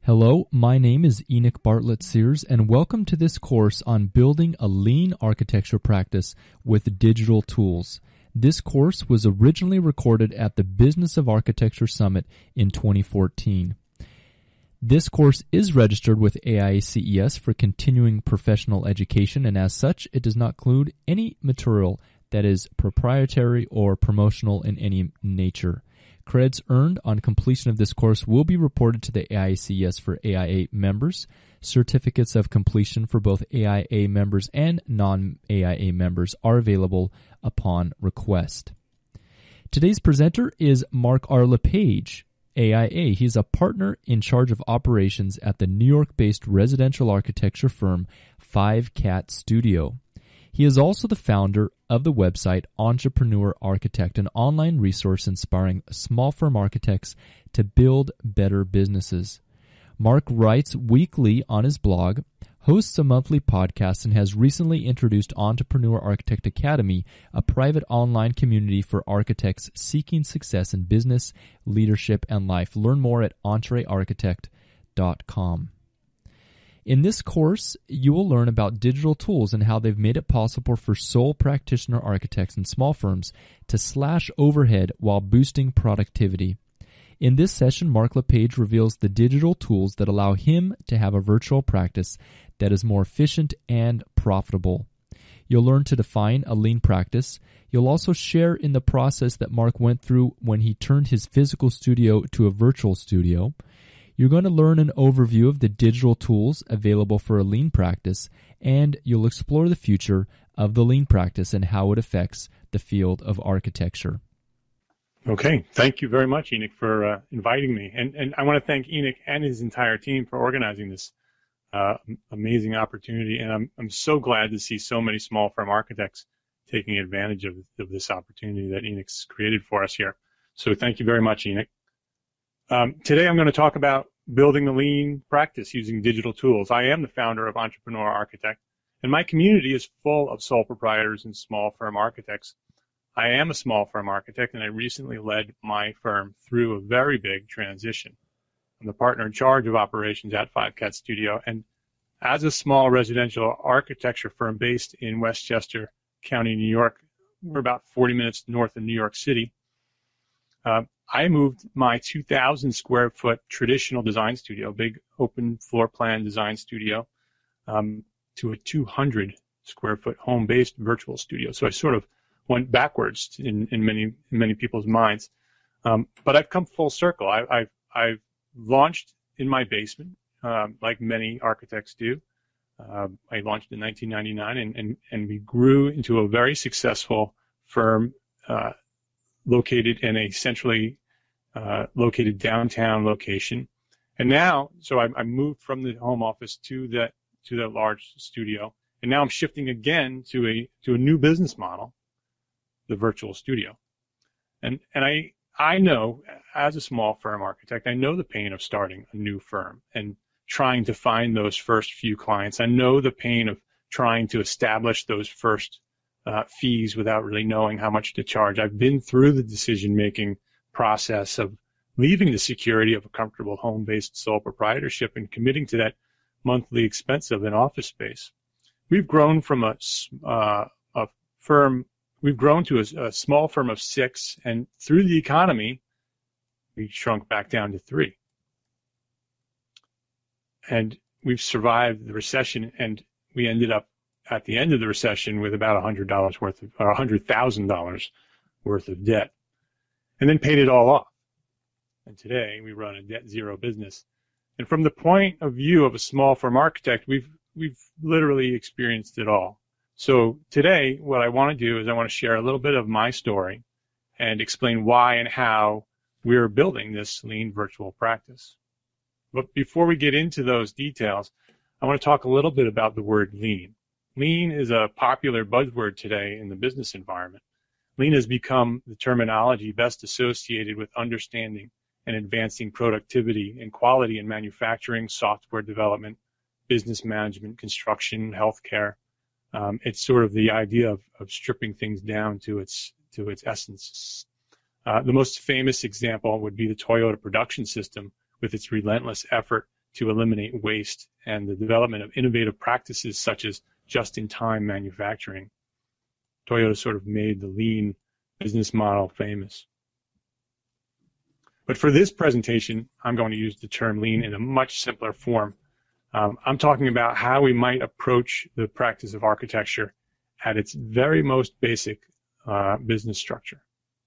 Hello, my name is Enoch Bartlett Sears, and welcome to this course on building a lean architecture practice with digital tools. This course was originally recorded at the Business of Architecture Summit in 2014. This course is registered with AICES for continuing professional education, and as such, it does not include any material that is proprietary or promotional in any nature. Credits earned on completion of this course will be reported to the AICES for AIA members. Certificates of completion for both AIA members and non-AIA members are available upon request. Today's presenter is Mark R. LePage, AIA. He's a partner in charge of operations at the New York-based residential architecture firm 5Cat Studio. He is also the founder of the website Entrepreneur Architect, an online resource inspiring small firm architects to build better businesses. Mark writes weekly on his blog, hosts a monthly podcast, and has recently introduced Entrepreneur Architect Academy, a private online community for architects seeking success in business, leadership, and life. Learn more at entrearchitect.com. In this course, you will learn about digital tools and how they've made it possible for sole practitioner architects and small firms to slash overhead while boosting productivity. In this session, Mark LePage reveals the digital tools that allow him to have a virtual practice that is more efficient and profitable. You'll learn to define a lean practice. You'll also share in the process that Mark went through when he turned his physical studio to a virtual studio. You're going to learn an overview of the digital tools available for a lean practice, and you'll explore the future of the lean practice and how it affects the field of architecture. Okay. Thank you very much, Enoch, for inviting me. And I want to thank Enoch and his entire team for organizing this amazing opportunity. And I'm so glad to see so many small firm architects taking advantage of this opportunity that Enoch's created for us here. So thank you very much, Enoch. Today I'm going to talk about building a lean practice using digital tools. I am the founder of Entrepreneur Architect, and my community is full of sole proprietors and small firm architects. I am a small firm architect, and I recently led my firm through a very big transition. I'm the partner in charge of operations at 5Cat Studio, and as a small residential architecture firm based in Westchester County, New York, we're about 40 minutes north of New York City. I moved my 2,000 square foot traditional design studio, big open floor plan design studio, to a 200 square foot home-based virtual studio. So I sort of went backwards in many people's minds. But I've come full circle. I've launched in my basement, like many architects do. I launched in 1999, and we grew into a very successful firm, located in a centrally located downtown location. And now, so I moved from the home office to that large studio, and now I'm shifting again to a new business model, the virtual studio. And I know, as a small firm architect, I know the pain of starting a new firm and trying to find those first few clients. I know the pain of trying to establish those first fees without really knowing how much to charge. I've been through the decision-making process of leaving the security of a comfortable home-based sole proprietorship and committing to that monthly expense of an office space. We've grown from a small firm of 6, and through the economy, we shrunk back down to 3. And we've survived the recession, and we ended up at the end of the recession with about $100,000 worth of debt, and then paid it all off. And today we run a debt zero business. And from the point of view of a small firm architect, we've literally experienced it all. So today, what I want to do is I want to share a little bit of my story and explain why and how we're building this lean virtual practice. But before we get into those details, I want to talk a little bit about the word lean. Lean is a popular buzzword today in the business environment. Lean has become the terminology best associated with understanding and advancing productivity and quality in manufacturing, software development, business management, construction, healthcare. It's sort of the idea of stripping things down to its essence. The most famous example would be the Toyota production system, with its relentless effort to eliminate waste and the development of innovative practices such as just-in-time manufacturing. Toyota sort of made the lean business model famous. But for this presentation, I'm going to use the term lean in a much simpler form. I'm talking about how we might approach the practice of architecture at its very most basic business structure.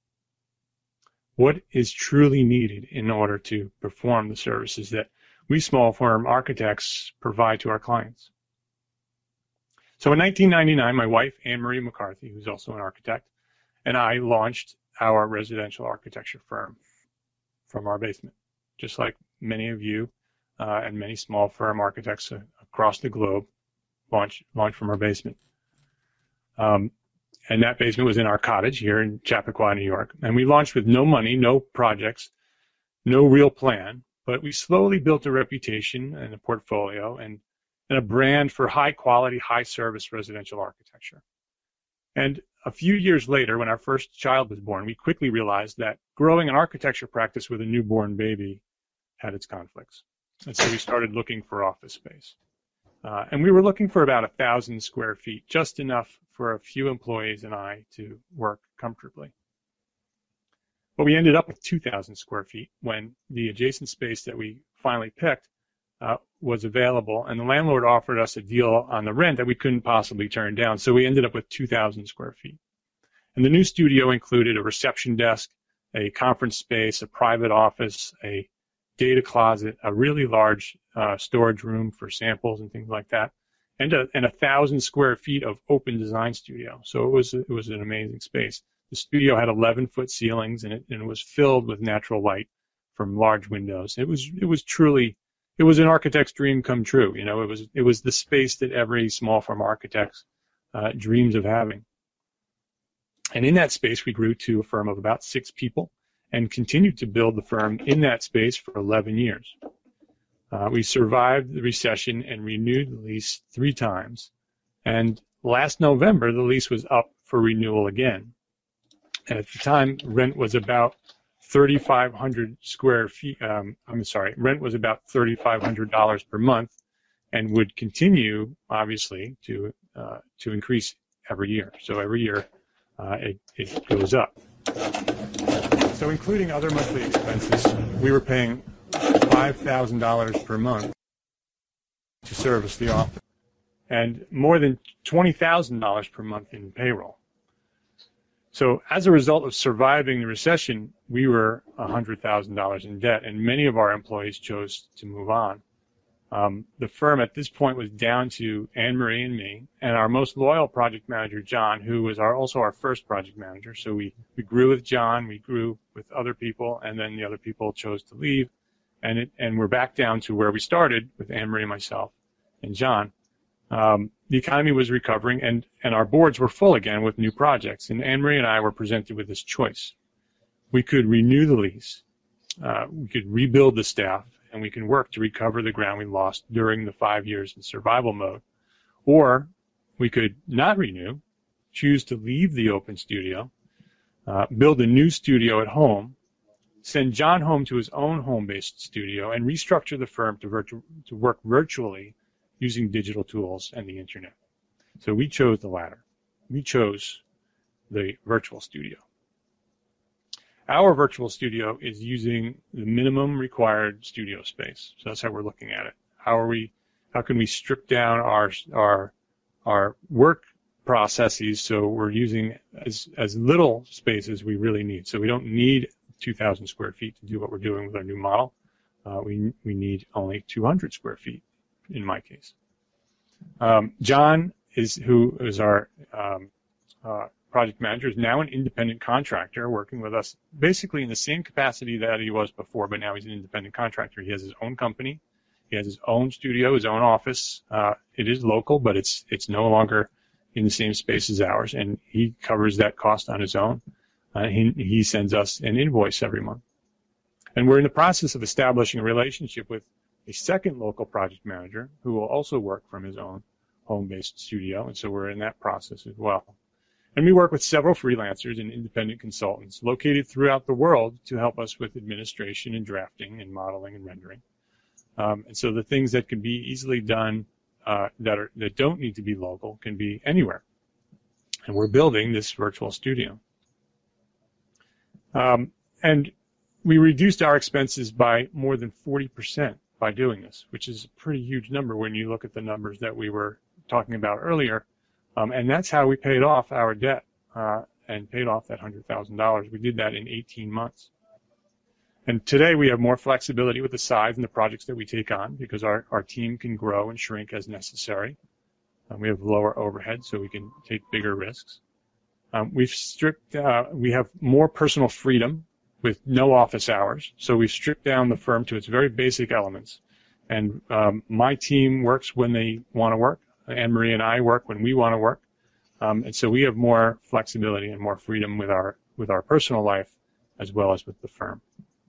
What is truly needed in order to perform the services that we small firm architects provide to our clients? So in 1999, my wife, Anne Marie McCarthy, who's also an architect, and I launched our residential architecture firm from our basement, just like many of you and many small firm architects across the globe launched from our basement. And that basement was in our cottage here in Chappaqua, New York. And we launched with no money, no projects, no real plan, but we slowly built a reputation and a portfolio and a brand for high quality, high service residential architecture. And a few years later, when our first child was born, we quickly realized that growing an architecture practice with a newborn baby had its conflicts. And so we started looking for office space. And we were looking for about 1,000 square feet, just enough for a few employees and I to work comfortably. But we ended up with 2,000 square feet when the adjacent space that we finally picked was available, and the landlord offered us a deal on the rent that we couldn't possibly turn down, so we ended up with 2,000 square feet. And the new studio included a reception desk, a conference space, a private office, a data closet, a really large storage room for samples and things like that, and 1,000 square feet of open design studio. So it was an amazing space. The studio had 11-foot ceilings, and it was filled with natural light from large windows. It was truly an architect's dream come true. You know, it was the space that every small firm architect dreams of having. And in that space, we grew to a firm of about 6 people and continued to build the firm in that space for 11 years. We survived the recession and renewed the lease 3 times. And last November, the lease was up for renewal again. And at the time, rent was about 3,500 square feet. Rent was about $3,500 per month, and would continue, obviously, to increase every year. So every year, it goes up. So including other monthly expenses, we were paying $5,000 per month to service the office, and more than $20,000 per month in payroll. So as a result of surviving the recession, we were $100,000 in debt, and many of our employees chose to move on. The firm at this point was down to Anne Marie and me, and our most loyal project manager, John, who was also our first project manager. So we grew with John, we grew with other people, and then the other people chose to leave, and we're back down to where we started with Anne Marie, myself, and John. The economy was recovering, and our boards were full again with new projects. And Anne Marie and I were presented with this choice. We could renew the lease, we could rebuild the staff, and we can work to recover the ground we lost during the 5 years in survival mode. Or we could not renew, choose to leave the open studio, build a new studio at home, send John home to his own home-based studio, and restructure the firm to work virtually using digital tools and the internet. So we chose the latter. We chose the virtual studio. Our virtual studio is using the minimum required studio space. So that's how we're looking at it. How can we strip down our work processes so we're using as little space as we really need. So we don't need 2,000 square feet to do what we're doing with our new model. We need only 200 square feet. In my case, John who is our project manager, is now an independent contractor working with us basically in the same capacity that he was before, but now he's an independent contractor. He has his own company, he has his own studio, his own office. It is local, but it's no longer in the same space as ours, and he covers that cost on his own. He sends us an invoice every month, and we're in the process of establishing a relationship with a second local project manager who will also work from his own home-based studio, and so we're in that process as well. And we work with several freelancers and independent consultants located throughout the world to help us with administration and drafting and modeling and rendering. And so the things that can be easily done that don't need to be local can be anywhere. And we're building this virtual studio. And we reduced our expenses by more than 40% by doing this, which is a pretty huge number when you look at the numbers that we were talking about earlier. And that's how we paid off our debt and paid off that $100,000. We did that in 18 months. And today we have more flexibility with the size and the projects that we take on because our team can grow and shrink as necessary. We have lower overhead, so we can take bigger risks. We have more personal freedom with no office hours, so we've stripped down the firm to its very basic elements. And my team works when they want to work. Anne-Marie and I work when we want to work. And so we have more flexibility and more freedom with our personal life as well as with the firm.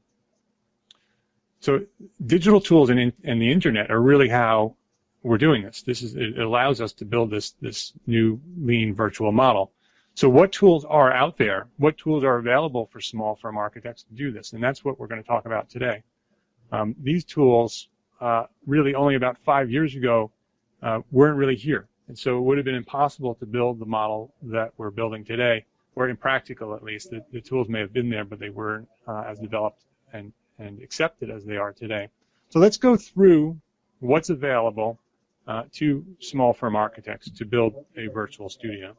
So digital tools and the internet are really how we're doing this. It allows us to build this new lean virtual model. So what tools are out there? What tools are available for small firm architects to do this? And that's what we're going to talk about today. These tools really only about 5 years ago weren't really here. And so it would have been impossible to build the model that we're building today, or impractical at least. The tools may have been there, but they weren't as developed and accepted as they are today. So let's go through what's available to small firm architects to build a virtual studio.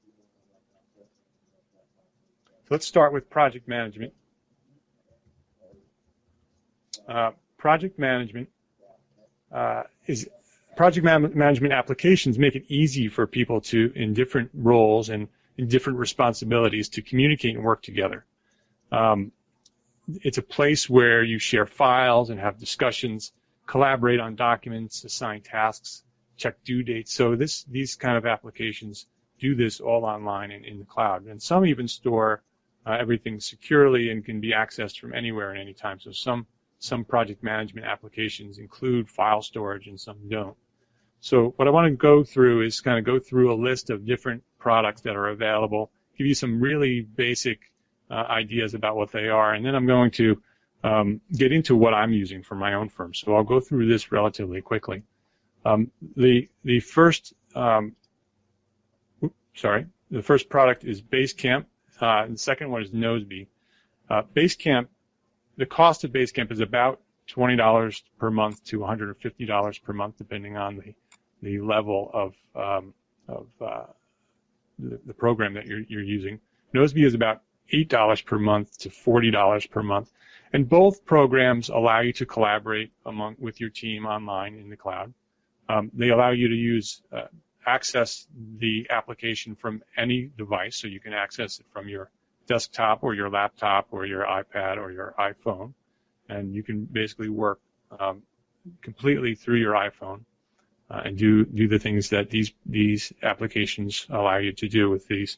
So let's start with project management. Project management applications make it easy for people to, in different roles and in different responsibilities, to communicate and work together. It's a place where you share files and have discussions, collaborate on documents, assign tasks, check due dates. So these kind of applications do this all online and in the cloud. And some even store everything securely and can be accessed from anywhere and anytime. So some project management applications include file storage and some don't. So what I want to go through is kind of go through a list of different products that are available, give you some really basic ideas about what they are, and then I'm going to get into what I'm using for my own firm. So I'll go through this relatively quickly. The first product is Basecamp, and the second one is Nozbe. Basecamp, the cost of Basecamp is about $20 per month to $150 per month, depending on the level of the program that you're using. Nozbe is about $8 per month to $40 per month, and both programs allow you to collaborate with your team online in the cloud. They allow you to access the application from any device, so you can access it from your desktop or your laptop or your iPad or your iPhone, and you can basically work completely through your iPhone and do the things that these applications allow you to do with these.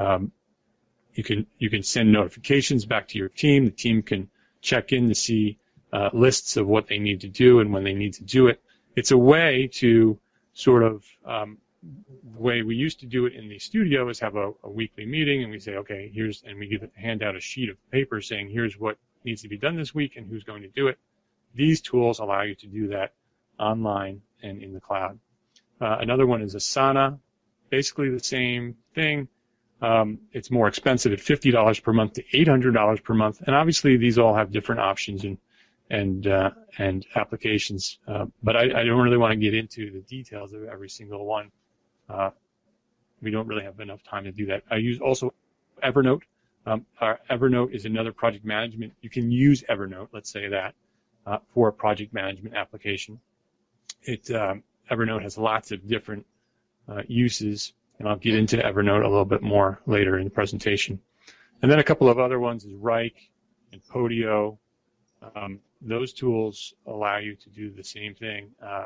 You can send notifications back to your team. The team can check in to see lists of what they need to do and when they need to do it. It's a way to sort of the way we used to do it in the studio is have a weekly meeting, and we say, okay, and we hand out a sheet of paper saying, here's what needs to be done this week and who's going to do it. These tools allow you to do that online and in the cloud. Another one is Asana, basically the same thing. It's more expensive at $50 per month to $800 per month, and obviously these all have different options and applications. But I don't really want to get into the details of every single one. We don't really have enough time to do that. I use also Evernote. Evernote is another project management. You can use Evernote, let's say that, for a project management application. Evernote has lots of different uses, and I'll get into Evernote a little bit more later in the presentation. And then a couple of other ones is Wrike and Podio. Those tools allow you to do the same thing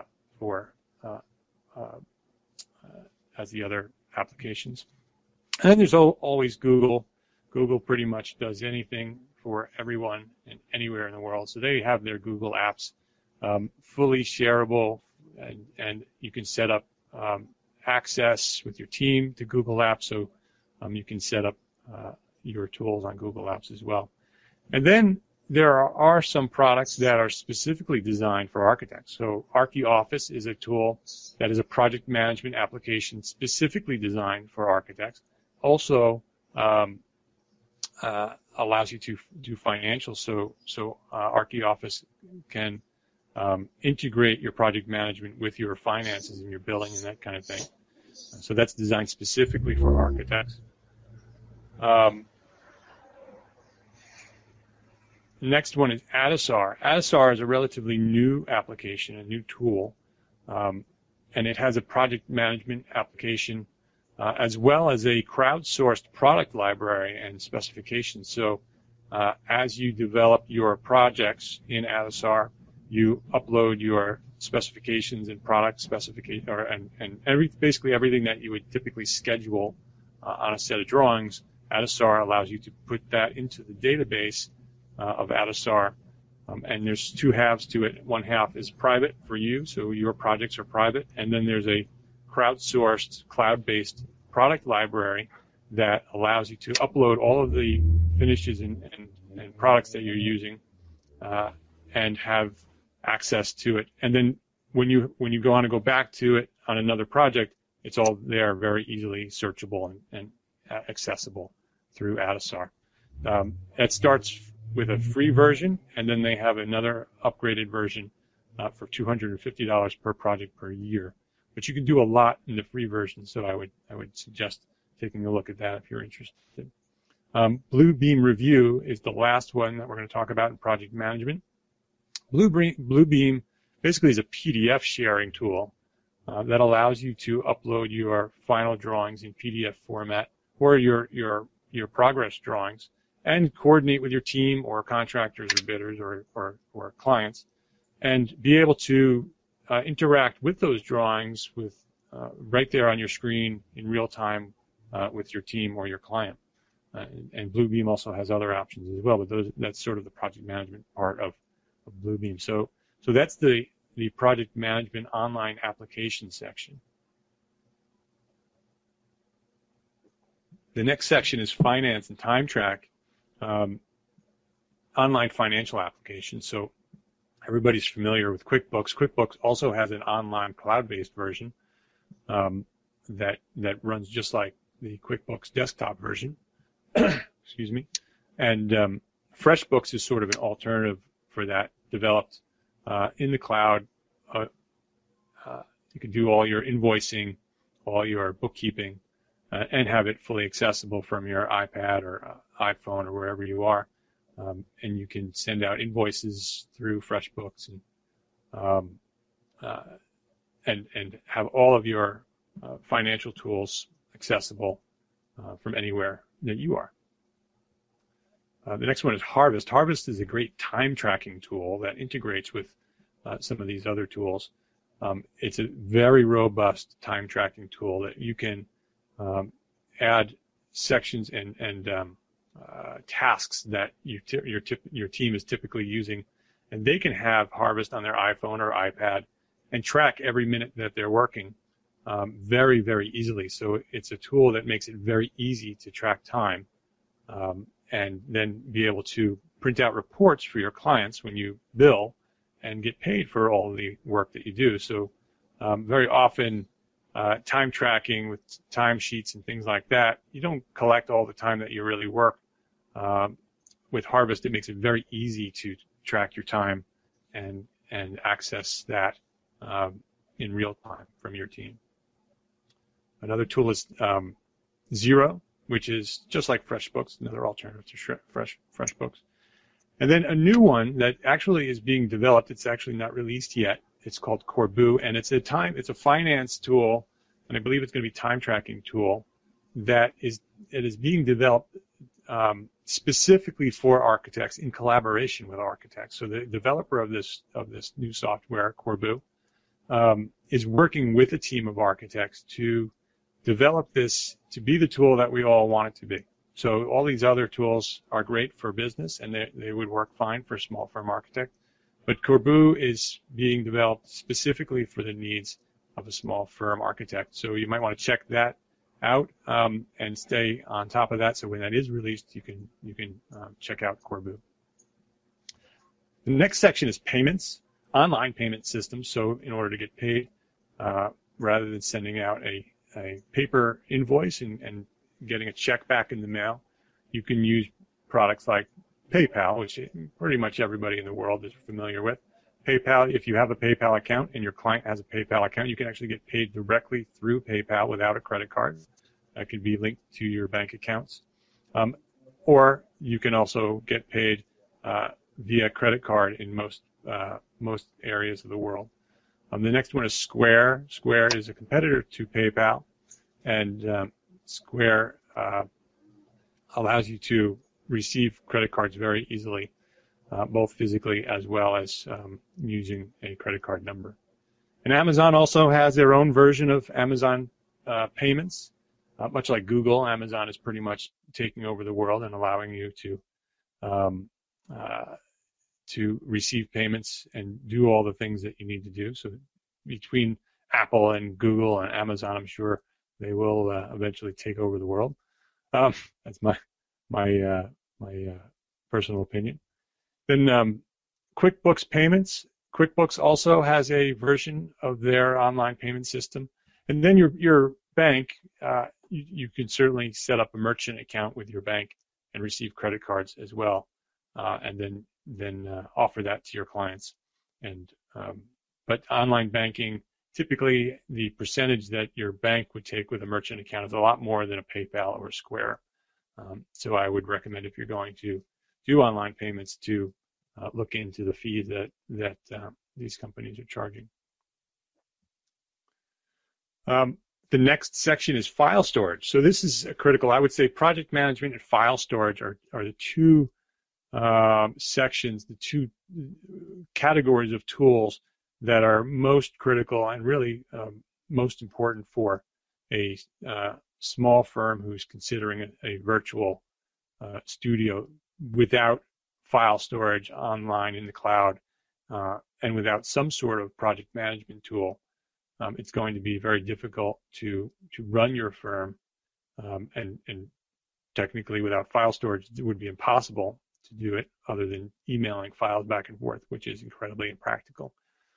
as the other applications. And then there's always Google. Google pretty much does anything for everyone and anywhere in the world. So they have their Google apps fully shareable, and you can set up access with your team to Google Apps, so you can set up your tools on Google Apps as well. And then there are some products that are specifically designed for architects. So ArchiOffice is a tool that is a project management application specifically designed for architects. Also allows you to do financials. So ArchiOffice can integrate your project management with your finances and your billing and that kind of thing. So that's designed specifically for architects. Next one is Addusar. Addusar is a relatively new application, a new tool, and it has a project management application as well as a crowdsourced product library and specifications. So as you develop your projects in Addusar, you upload your specifications and product specification, and basically everything that you would typically schedule on a set of drawings. Addusar allows you to put that into the database of Addusar, and there's two halves to it. One half is private for you, so your projects are private, and then there's a crowdsourced, cloud-based product library that allows you to upload all of the finishes and products that you're using and have access to it. And then when you go on to go back to it on another project, it's all there, very easily searchable and accessible through Addusar. That starts with a free version, and then they have another upgraded version for $250 per project per year. But you can do a lot in the free version, so I would suggest taking a look at that if you're interested. Bluebeam Review is the last one that we're going to talk about in project management. Bluebeam basically is a PDF sharing tool that allows you to upload your final drawings in PDF format or your progress drawings and coordinate with your team or contractors or bidders or clients and be able to interact with those drawings with right there on your screen in real time with your team or your client. And Bluebeam also has other options as well, but that's sort of the project management part of Bluebeam. So that's the project management online application section. The next section is finance and time track, online financial applications. So everybody's familiar with QuickBooks. QuickBooks also has an online cloud-based version that runs just like the QuickBooks desktop version. Excuse me. And FreshBooks is sort of an alternative for that, developed in the cloud. You can do all your invoicing, all your bookkeeping, and have it fully accessible from your iPad or iPhone or wherever you are. And you can send out invoices through FreshBooks and have all of your financial tools accessible from anywhere that you are. The next one is Harvest. Harvest is a great time tracking tool that integrates with some of these other tools. It's a very robust time tracking tool that you can add sections and tasks that your team is typically using, and they can have Harvest on their iPhone or iPad and track every minute that they're working very, very easily. So it's a tool that makes it very easy to track time and then be able to print out reports for your clients when you bill and get paid for all the work that you do. So very often time tracking with time sheets and things like that, you don't collect all the time that you really work. With Harvest, it makes it very easy to track your time and access that in real time from your team. Another tool is Xero, which is just like FreshBooks, another alternative to FreshBooks. And then a new one that actually is being developed, it's actually not released yet. It's called Corbu, and it's a finance tool, and I believe it's going to be time tracking tool that is being developed specifically for architects in collaboration with architects. So the developer of this new software, Corbu, is working with a team of architects to develop this to be the tool that we all want it to be. So all these other tools are great for business, and they would work fine for a small firm architect. But Corbu is being developed specifically for the needs of a small firm architect. So you might want to check that out and stay on top of that. So when that is released, you can check out Corbu. The next section is payments, online payment systems. So in order to get paid, rather than sending out a paper invoice and getting a check back in the mail, you can use products like PayPal, which pretty much everybody in the world is familiar with. PayPal, if you have a PayPal account and your client has a PayPal account, you can actually get paid directly through PayPal without a credit card. That could be linked to your bank accounts. Or you can also get paid via credit card in most areas of the world. The next one is Square. Square is a competitor to PayPal, and Square allows you to receive credit cards very easily, both physically as well as using a credit card number. And Amazon also has their own version of Amazon payments. Much like Google, Amazon is pretty much taking over the world and allowing you to receive payments and do all the things that you need to do. So between Apple and Google and Amazon, I'm sure they will eventually take over the world. That's my personal opinion. Then QuickBooks Payments. QuickBooks also has a version of their online payment system. And then your bank, you can certainly set up a merchant account with your bank and receive credit cards as well, and then offer that to your clients. And but online banking, typically the percentage that your bank would take with a merchant account is a lot more than a PayPal or a Square. So I would recommend, if you're going to do online payments, to look into the fees that these companies are charging. The next section is file storage. So this is critical. I would say project management and file storage are the two sections, the two categories of tools that are most critical and really most important for a small firm who's considering a virtual studio without file storage online in the cloud and without some sort of project management tool. It's going to be very difficult to run your firm, and technically without file storage it would be impossible to do it other than emailing files back and forth, which is incredibly impractical.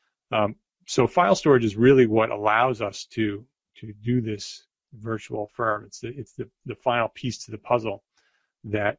So file storage is really what allows us to do this virtual firm. It's the final piece to the puzzle that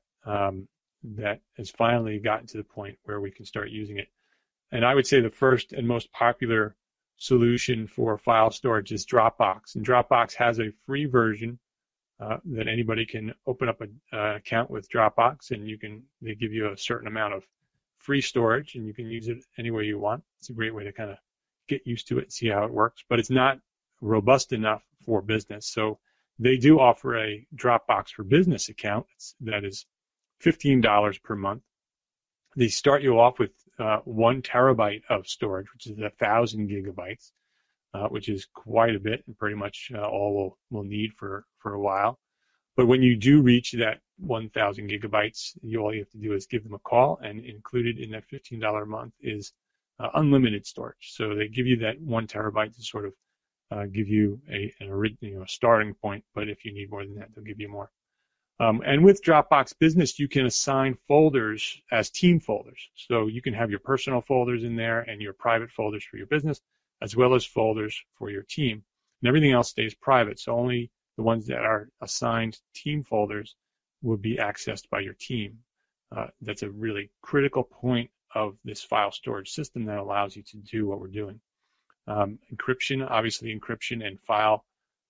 has finally gotten to the point where we can start using it. And I would say the first and most popular solution for file storage is Dropbox. And Dropbox has a free version that anybody can open up an account with Dropbox, and they give you a certain amount of free storage, and you can use it any way you want. It's a great way to kind of get used to it and see how it works, but it's not robust enough for business. So they do offer a Dropbox for Business account that is $15 per month. They start you off with 1 terabyte of storage, which is 1,000 gigabytes, which is quite a bit and pretty much all we'll need for a while. But when you do reach that 1,000 gigabytes, all you have to do is give them a call, and included in that $15 a month is unlimited storage. So they give you that 1 terabyte to sort of give you a starting point, but if you need more than that, they'll give you more. And with Dropbox Business, you can assign folders as team folders. So you can have your personal folders in there and your private folders for your business, as well as folders for your team. And everything else stays private, so only the ones that are assigned team folders will be accessed by your team. That's a really critical point of this file storage system that allows you to do what we're doing. Encryption, obviously encryption and file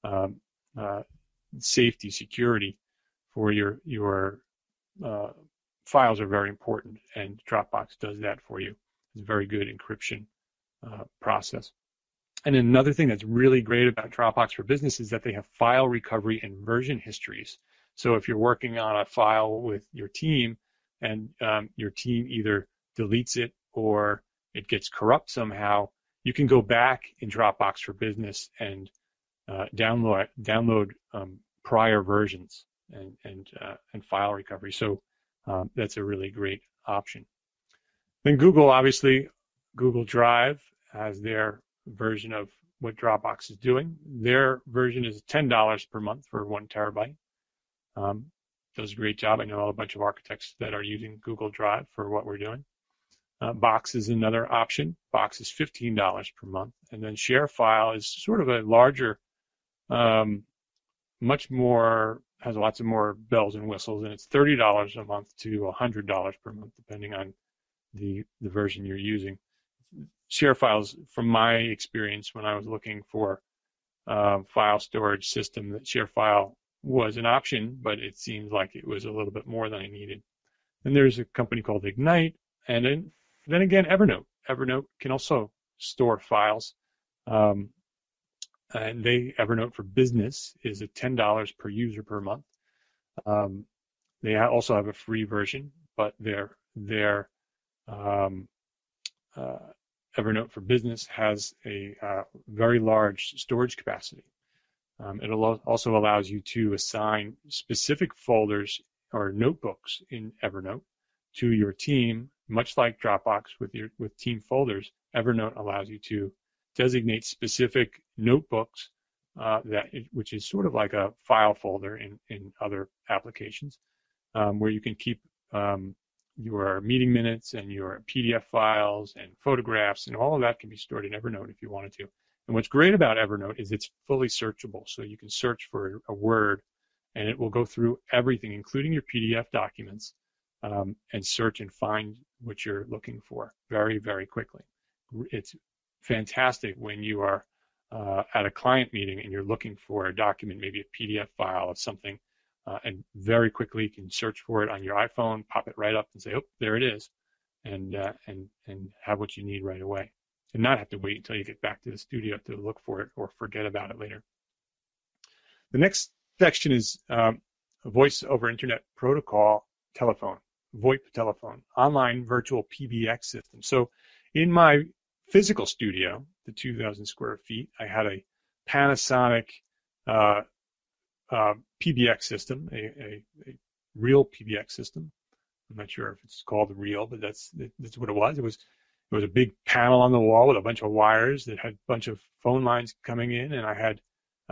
safety, security for your files are very important, and Dropbox does that for you. It's a very good encryption process. And another thing that's really great about Dropbox for Business is that they have file recovery and version histories. So if you're working on a file with your team and your team either deletes it or it gets corrupt somehow, you can go back in Dropbox for Business and download prior versions and file recovery. So that's a really great option. Then Google Drive has their version of what Dropbox is doing. Their version is $10 per month for 1 terabyte. Does a great job. I know a bunch of architects that are using Google Drive for what we're doing. Box is another option. Box is $15 per month. And then ShareFile is sort of a larger, much more, has lots of more bells and whistles, and it's $30 a month to $100 per month, depending on the version you're using. ShareFiles, from my experience when I was looking for file storage system, that ShareFile was an option, but it seemed like it was a little bit more than I needed. And there's a company called Ignite, and then again, Evernote. Evernote can also store files. And Evernote for Business is at $10 per user per month. They also have a free version, but their Evernote for Business has a very large storage capacity. It also allows you to assign specific folders or notebooks in Evernote to your team, much like Dropbox with team folders. Evernote allows you to designate specific notebooks, which is sort of like a file folder in other applications, where you can keep your meeting minutes and your PDF files and photographs, and all of that can be stored in Evernote if you wanted to. And what's great about Evernote is it's fully searchable, so you can search for a word, and it will go through everything, including your PDF documents, and search and find what you're looking for very, very quickly. It's fantastic when you are at a client meeting and you're looking for a document, maybe a PDF file of something, and very quickly you can search for it on your iPhone, pop it right up and say, oh, there it is, and have what you need right away, and not have to wait until you get back to the studio to look for it or forget about it later. The next section is Voice over Internet Protocol telephone, VoIP telephone, online virtual PBX system. So in my physical studio, the 2,000 square feet, I had a Panasonic PBX system, a real PBX system. I'm not sure if it's called real, but that's what it was. It was a big panel on the wall with a bunch of wires that had a bunch of phone lines coming in, and I had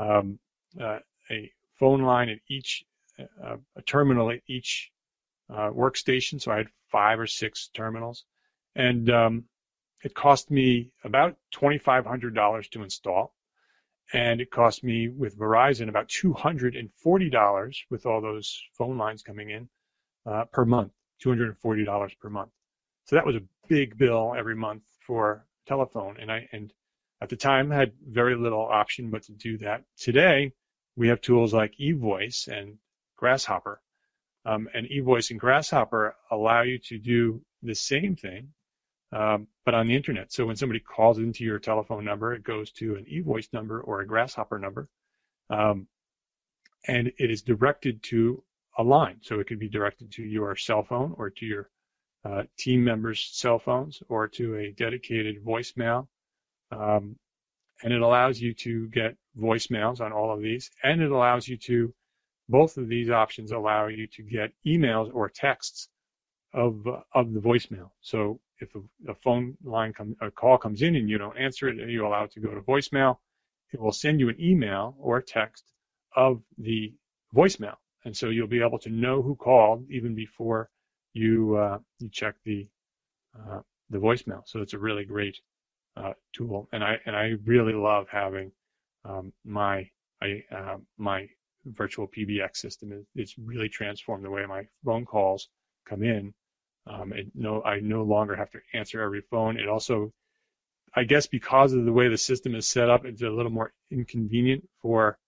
a phone line at each, a terminal at each workstation. So I had 5 or 6 terminals, and it cost me about $2,500 to install. And it cost me with Verizon about $240 with all those phone lines coming in per month, $240 per month. So that was a big bill every month for telephone. And at the time had very little option but to do that. Today, we have tools like eVoice and Grasshopper. And eVoice and Grasshopper allow you to do the same thing, but on the internet. So when somebody calls into your telephone number, it goes to an eVoice number or a Grasshopper number, and it is directed to a line. So it could be directed to your cell phone or to your team members' cell phones or to a dedicated voicemail. And it allows you to get voicemails on all of these, and it allows you to, both of these options allow you to get emails or texts of the voicemail. So if a phone line a call comes in and you don't answer it, and you allow it to go to voicemail, it will send you an email or a text of the voicemail, and so you'll be able to know who called even before you check the voicemail. So it's a really great tool, and I really love having my virtual PBX system. It's really transformed the way my phone calls come in. I no longer have to answer every phone. It also, I guess because of the way the system is set up, it's a little more inconvenient for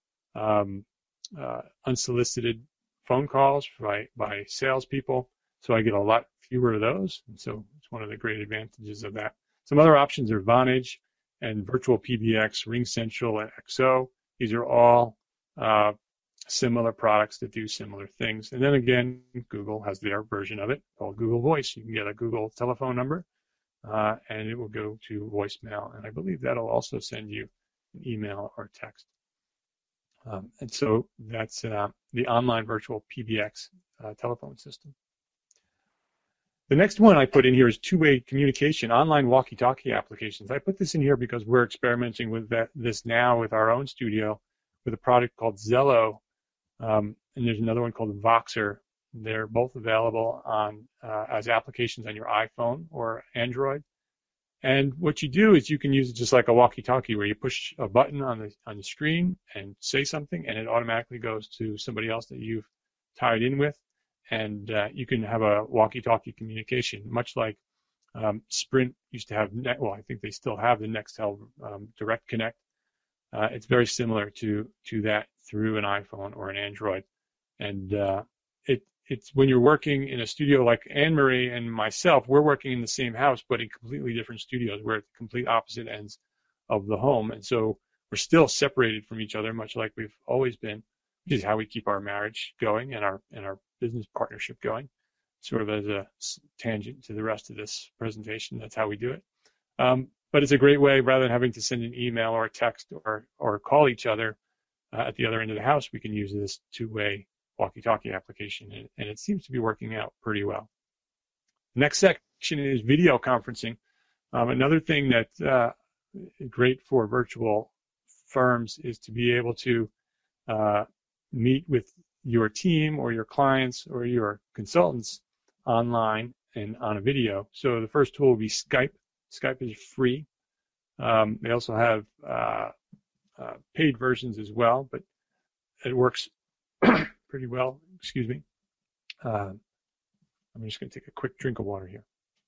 unsolicited phone calls by salespeople. So I get a lot fewer of those. And so it's one of the great advantages of that. Some other options are Vonage and Virtual PBX, RingCentral, and XO. These are all similar products that do similar things. And then again, Google has their version of it called Google Voice. You can get a Google telephone number, and it will go to voicemail. And I believe that'll also send you an email or text. And so that's the online virtual PBX telephone system. The next one I put in here is two-way communication, online walkie-talkie applications. I put this in here because we're experimenting with this now with our own studio with a product called Zello, and there's another one called Voxer They're both available on as applications on your iPhone or Android. And what you do is you can use it just like a walkie-talkie, where you push a button on the screen and say something, and it automatically goes to somebody else that you've tied in with, and you can have a walkie-talkie communication, much like Sprint used to have. Well, I think they still have the Nextel Direct Connect. It's very similar to that through an iPhone or an Android, and it's when you're working in a studio like Anne-Marie and myself, we're working in the same house, but in completely different studios. We're at the complete opposite ends of the home. And so we're still separated from each other, much like we've always been, which is how we keep our marriage going and our business partnership going. Sort of as a tangent to the rest of this presentation, that's how we do it. But it's a great way, rather than having to send an email or a text or call each other at the other end of the house, we can use this two-way walkie-talkie application, and it seems to be working out pretty well. The next section is video conferencing. Another thing that's great for virtual firms is to be able to meet with your team or your clients or your consultants online and on a video. So the first tool will be Skype. Skype is free. They also have paid versions as well, but it works pretty well. Excuse me. I'm just going to take a quick drink of water here.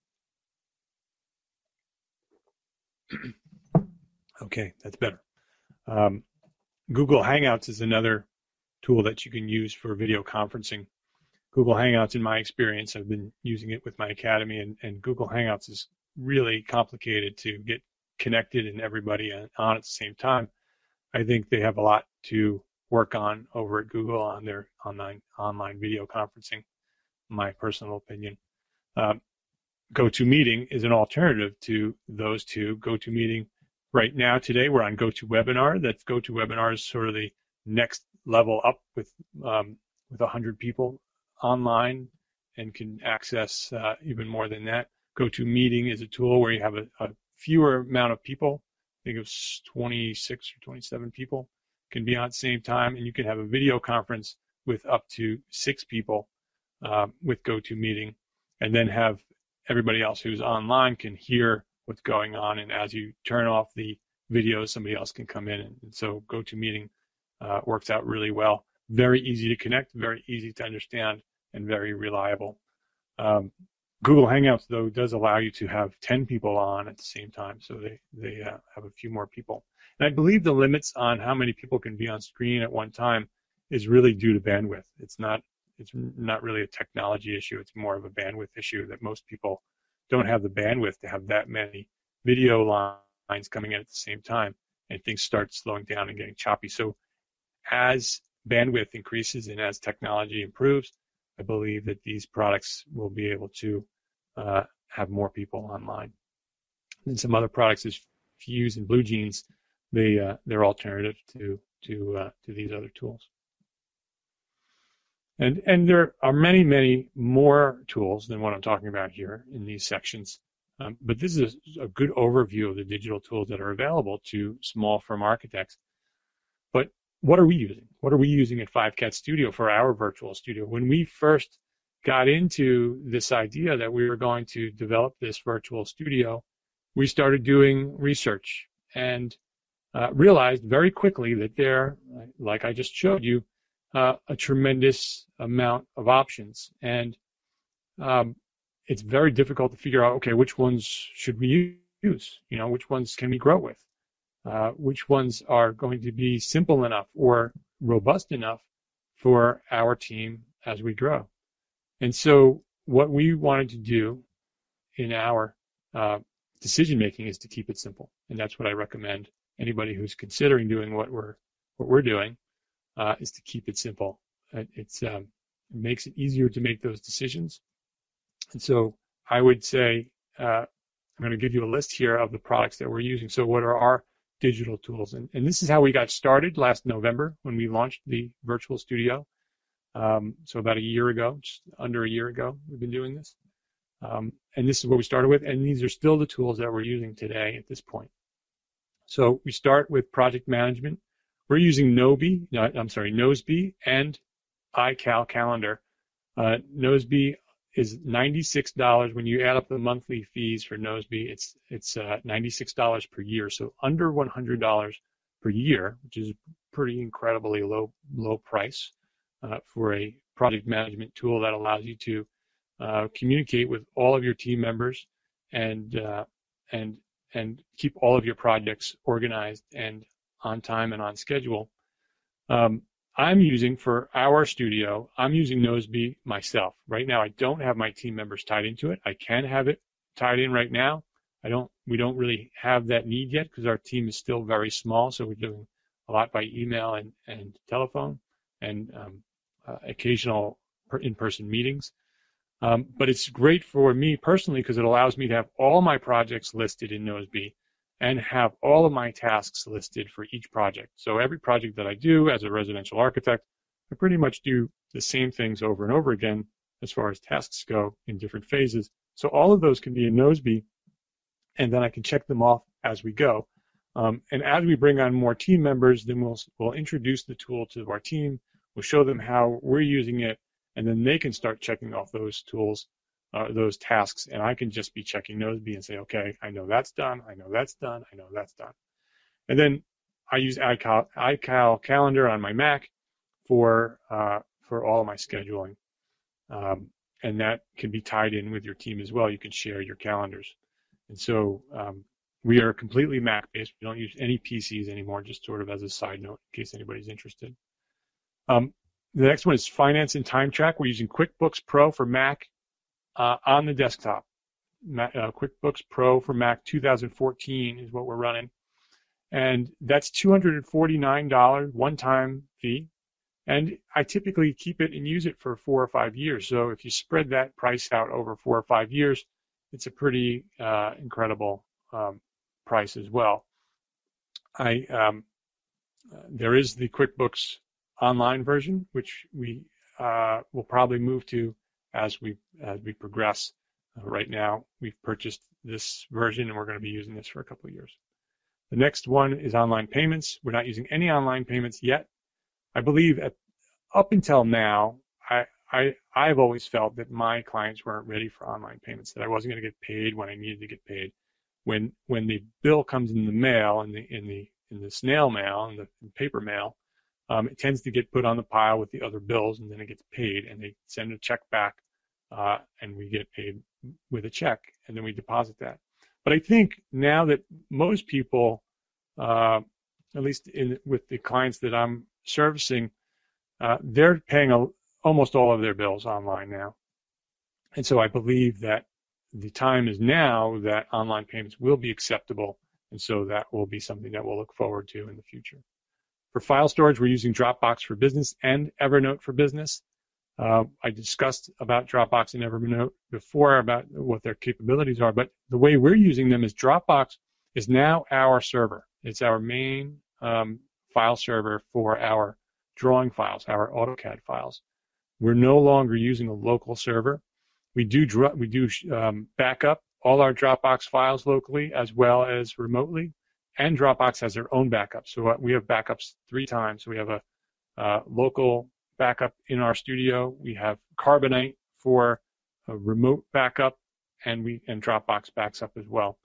Okay, that's better. Google Hangouts is another tool that you can use for video conferencing. Google Hangouts, in my experience, I've been using it with my academy, and Google Hangouts is really complicated to get connected and everybody on at the same time. I think they have a lot to work on over at Google on their online video conferencing, my personal opinion. GoToMeeting is an alternative to those two. GoToMeeting, right now, today, we're on GoToWebinar. That's GoToWebinar is sort of the next level up with 100 people online and can access even more than that. GoToMeeting is a tool where you have a fewer amount of people. I think it was 26 or 27 people can be on at the same time, and you can have a video conference with up to 6 people with GoToMeeting, and then have everybody else who's online can hear what's going on, and as you turn off the video, somebody else can come in, and so GoToMeeting works out really well. Very easy to connect, very easy to understand, and very reliable. Google Hangouts, though, does allow you to have 10 people on at the same time, so they have a few more people. And I believe the limits on how many people can be on screen at one time is really due to bandwidth. It's not really a technology issue. It's more of a bandwidth issue that most people don't have the bandwidth to have that many video lines coming in at the same time, and things start slowing down and getting choppy. So as bandwidth increases and as technology improves, I believe that these products will be able to have more people online. And some other products is Fuse and BlueJeans. They're alternative to these other tools. And there are many more tools than what I'm talking about here in these sections. But this is a good overview of the digital tools that are available to small firm architects. But what are we using? What are we using at 5CAT Studio for our virtual studio? When we first got into this idea that we were going to develop this virtual studio, we started doing research and realized very quickly that there, like I just showed you, a tremendous amount of options. And it's very difficult to figure out, okay, which ones should we use? You know, which ones can we grow with? Which ones are going to be simple enough or robust enough for our team as we grow? And so what we wanted to do in our decision making is to keep it simple, and that's what I recommend anybody who's considering doing what we're doing is to keep it simple. It makes it easier to make those decisions. And so I would say I'm going to give you a list here of the products that we're using. So what are our digital tools? And this is how we got started last November when we launched the virtual studio. So about a year ago, just under a year ago, we've been doing this. And this is what we started with, and these are still the tools that we're using today at this point. So we start with project management. We're using Nosby and iCal Calendar Noseby is $96 when you add up the monthly fees for Noseby. It's $96 per year, so under $100 per year, which is pretty incredibly low price for a project management tool that allows you to communicate with all of your team members and keep all of your projects organized and on time and on schedule. I'm using for our studio, I'm using Noseby myself. Right now, I don't have my team members tied into it. I can have it tied in right now. We don't really have that need yet because our team is still very small. So we're doing a lot by email and telephone and occasional in-person meetings. But it's great for me personally because it allows me to have all my projects listed in Noseby and have all of my tasks listed for each project. So every project that I do as a residential architect, I pretty much do the same things over and over again as far as tasks go in different phases. So all of those can be in Noseby, and then I can check them off as we go. And as we bring on more team members, then we'll introduce the tool to our team. We'll show them how we're using it, and then they can start checking off those tools, those tasks, and I can just be checking Noseby and say, okay, I know that's done, I know that's done, I know that's done. And then I use iCal Calendar on my Mac for all of my scheduling, and that can be tied in with your team as well. You can share your calendars. And so we are completely Mac-based. We don't use any PCs anymore, just sort of as a side note in case anybody's interested. The next one is Finance and Time Track. We're using QuickBooks Pro for Mac on the desktop. QuickBooks Pro for Mac 2014 is what we're running. And that's $249 one-time fee. And I typically keep it and use it for 4 or 5 years. So if you spread that price out over 4 or 5 years, it's a pretty incredible price as well. There is the QuickBooks Online version, which we will probably move to as we progress. Right now, we've purchased this version, and we're going to be using this for a couple of years. The next one is online payments. We're not using any online payments yet. I believe up until now, I've always felt that my clients weren't ready for online payments, that I wasn't going to get paid when I needed to get paid. When the bill comes in the mail, in the snail mail, in the paper mail, it tends to get put on the pile with the other bills, and then it gets paid, and they send a check back, and we get paid with a check, and then we deposit that. But I think now that most people, at least with the clients that I'm servicing, they're paying almost all of their bills online now. And so I believe that the time is now that online payments will be acceptable, and so that will be something that we'll look forward to in the future. For file storage, we're using Dropbox for Business and Evernote for Business. I discussed about Dropbox and Evernote before about what their capabilities are, but the way we're using them is Dropbox is now our server. It's our main file server for our drawing files, our AutoCAD files. We're no longer using a local server. We do back up all our Dropbox files locally as well as remotely, and Dropbox has their own backup. So we have backups 3 times. We have a local backup in our studio. We have Carbonite for a remote backup, and Dropbox backs up as well.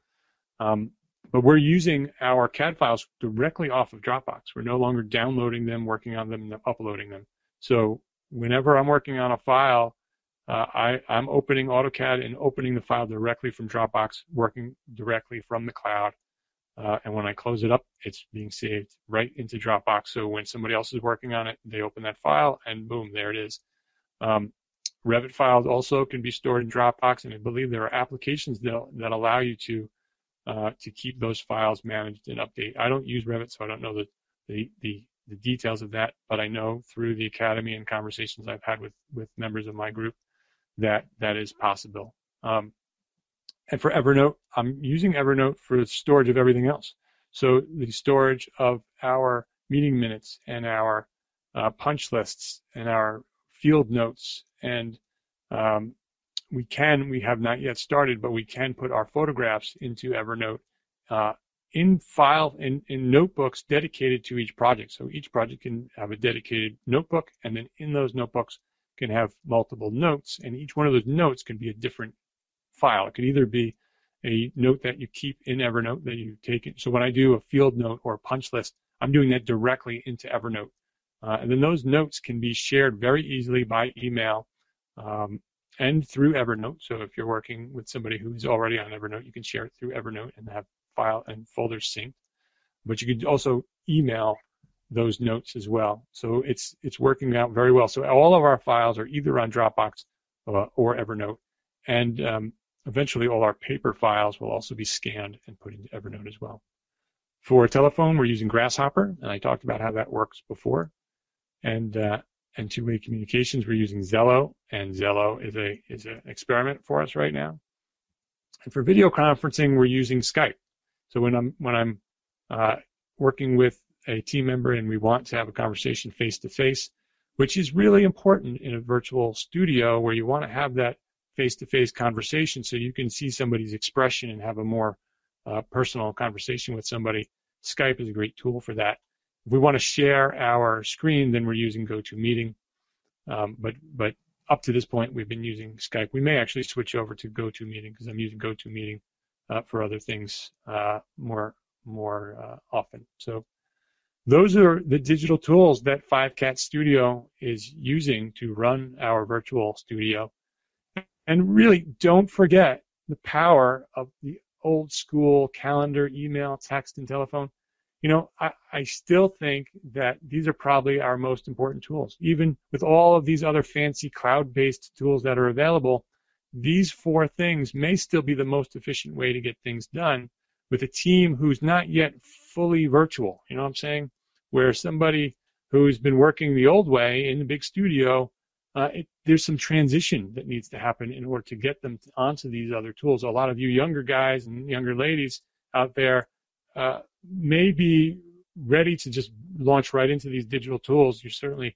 But we're using our CAD files directly off of Dropbox. We're no longer downloading them, working on them, and uploading them. So whenever I'm working on a file, I'm opening AutoCAD and opening the file directly from Dropbox, working directly from the cloud. And when I close it up, it's being saved right into Dropbox. So when somebody else is working on it, they open that file, and boom, there it is. Revit files also can be stored in Dropbox, and I believe there are applications that allow you to keep those files managed and update. I don't use Revit, so I don't know the details of that, but I know through the Academy and conversations I've had with members of my group that is possible. And for Evernote, I'm using Evernote for the storage of everything else. So the storage of our meeting minutes and our punch lists and our field notes, and we have not yet started, but we can put our photographs into Evernote in notebooks dedicated to each project. So each project can have a dedicated notebook, and then in those notebooks can have multiple notes, and each one of those notes can be a different file. It could either be a note that you keep in Evernote that you take it. So when I do a field note or a punch list, I'm doing that directly into Evernote. And then those notes can be shared very easily by email and through Evernote. So if you're working with somebody who's already on Evernote, you can share it through Evernote and have file and folders synced. But you can also email those notes as well. So it's working out very well. So all of our files are either on Dropbox or Evernote. And eventually all our paper files will also be scanned and put into Evernote as well. For telephone, we're using Grasshopper, and I talked about how that works before. And two-way communications, we're using Zello, and Zello is an experiment for us right now. And for video conferencing, we're using Skype. So when I'm working with a team member and we want to have a conversation face-to-face, which is really important in a virtual studio where you want to have that face-to-face conversation so you can see somebody's expression and have a more personal conversation with somebody, Skype is a great tool for that. If we want to share our screen, then we're using GoToMeeting. But up to this point, we've been using Skype. We may actually switch over to GoToMeeting because I'm using GoToMeeting for other things more often. So those are the digital tools that 5Cat Studio is using to run our virtual studio. And really, don't forget the power of the old school calendar, email, text, and telephone. You know, I still think that these are probably our most important tools. Even with all of these other fancy cloud-based tools that are available, these four things may still be the most efficient way to get things done with a team who's not yet fully virtual. You know what I'm saying? Where somebody who's been working the old way in the big studio, there's some transition that needs to happen in order to get them onto these other tools. A lot of you younger guys and younger ladies out there may be ready to just launch right into these digital tools. You certainly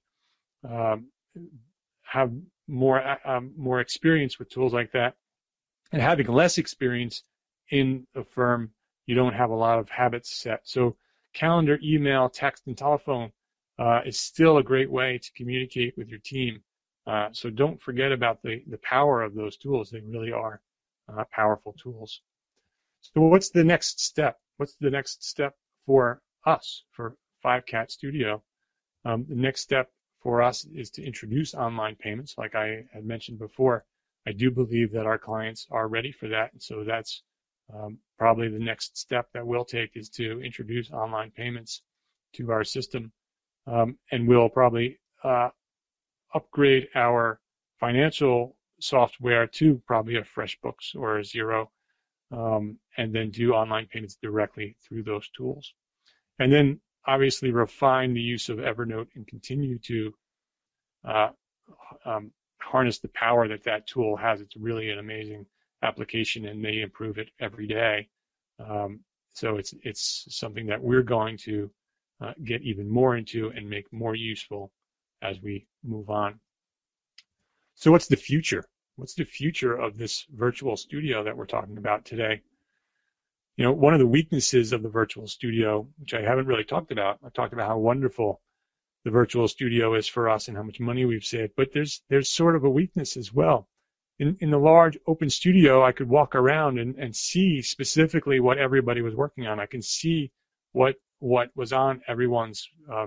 have more experience with tools like that. And having less experience in a firm, you don't have a lot of habits set. So calendar, email, text, and telephone is still a great way to communicate with your team. So don't forget about the power of those tools. They really are powerful tools. So what's the next step? What's the next step for us, for 5Cat Studio? The next step for us is to introduce online payments. Like I had mentioned before, I do believe that our clients are ready for that. And so that's probably the next step that we'll take, is to introduce online payments to our system. And we'll probably upgrade our financial software to probably a FreshBooks or a Xero, and then do online payments directly through those tools. And then obviously refine the use of Evernote and continue to harness the power that tool has. It's really an amazing application, and they improve it every day. So it's something that we're going to get even more into and make more useful as we move on. So what's the future? What's the future of this virtual studio that we're talking about today? You know, one of the weaknesses of the virtual studio, which I haven't really talked about, I've talked about how wonderful the virtual studio is for us and how much money we've saved, but there's sort of a weakness as well. In the large open studio, I could walk around and see specifically what everybody was working on. I can see what was on everyone's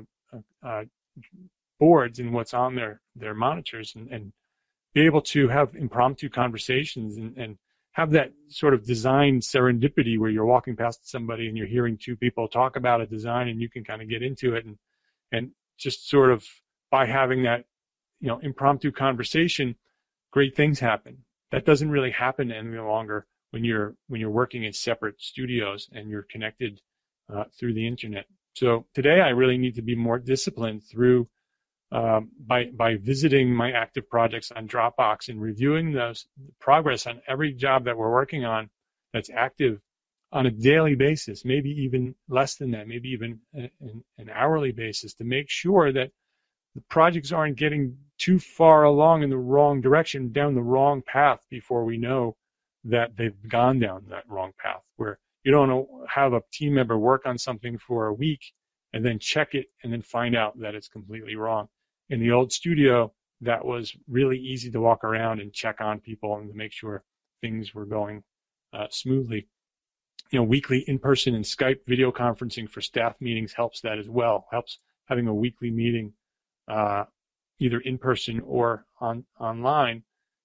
boards and what's on their monitors, and be able to have impromptu conversations and have that sort of design serendipity where you're walking past somebody and you're hearing two people talk about a design, and you can kind of get into it and just sort of by having that, you know, impromptu conversation, great things happen. That doesn't really happen any longer when you're working in separate studios and you're connected through the internet. So today I really need to be more disciplined through by visiting my active projects on Dropbox and reviewing those progress on every job that we're working on that's active on a daily basis, maybe even less than that, maybe even an hourly basis, to make sure that the projects aren't getting too far along in the wrong direction, down the wrong path, before we know that they've gone down that wrong path, where you don't have a team member work on something for a week and then check it and then find out that it's completely wrong. In the old studio, that was really easy to walk around and check on people and to make sure things were going smoothly. Weekly in-person and Skype video conferencing for staff meetings helps that as well. Helps having a weekly meeting, either in person or online,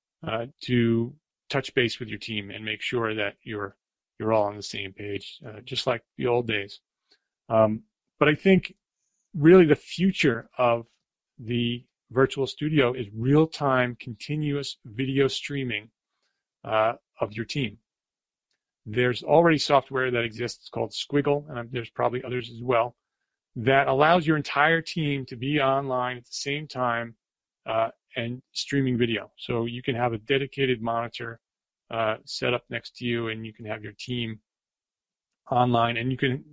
to touch base with your team and make sure that you're all on the same page, just like the old days. But I think really the future of the virtual studio is real-time, continuous video streaming of your team. There's already software that exists called Squiggle, and there's probably others as well, that allows your entire team to be online at the same time and streaming video. So you can have a dedicated monitor set up next to you, and you can have your team online, and you can,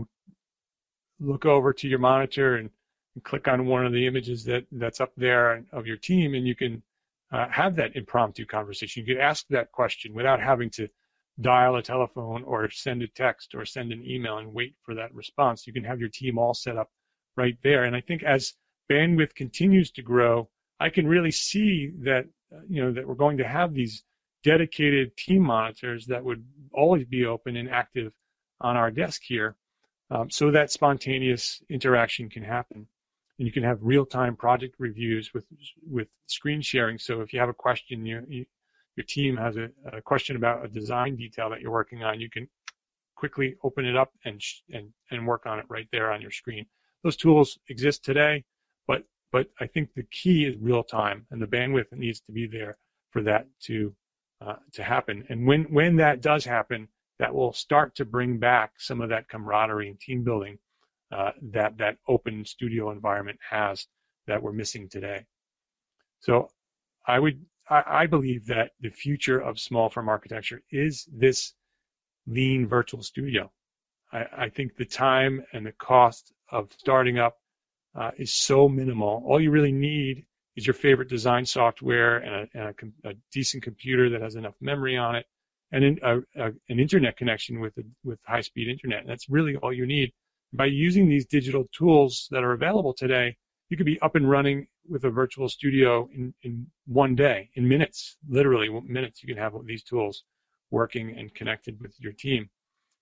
look over to your monitor and click on one of the images that's up there of your team, and you can have that impromptu conversation. You can ask that question without having to dial a telephone or send a text or send an email and wait for that response. You can have your team all set up right there. And I think as bandwidth continues to grow, I can really see that, that we're going to have these dedicated team monitors that would always be open and active on our desk here, so that spontaneous interaction can happen. And you can have real-time project reviews with screen sharing. So if you have a question, your team has a question about a design detail that you're working on, you can quickly open it up and work on it right there on your screen. Those tools exist today, but I think the key is real time, and the bandwidth needs to be there for that to happen. And when that does happen, that will start to bring back some of that camaraderie and team building that open studio environment has that we're missing today. So I believe that the future of small firm architecture is this lean virtual studio. I think the time and the cost of starting up is so minimal. All you really need is your favorite design software and a decent computer that has enough memory on it, and an internet connection with high-speed internet. And that's really all you need. By using these digital tools that are available today, you could be up and running with a virtual studio in one day, in minutes, literally minutes. You can have these tools working and connected with your team.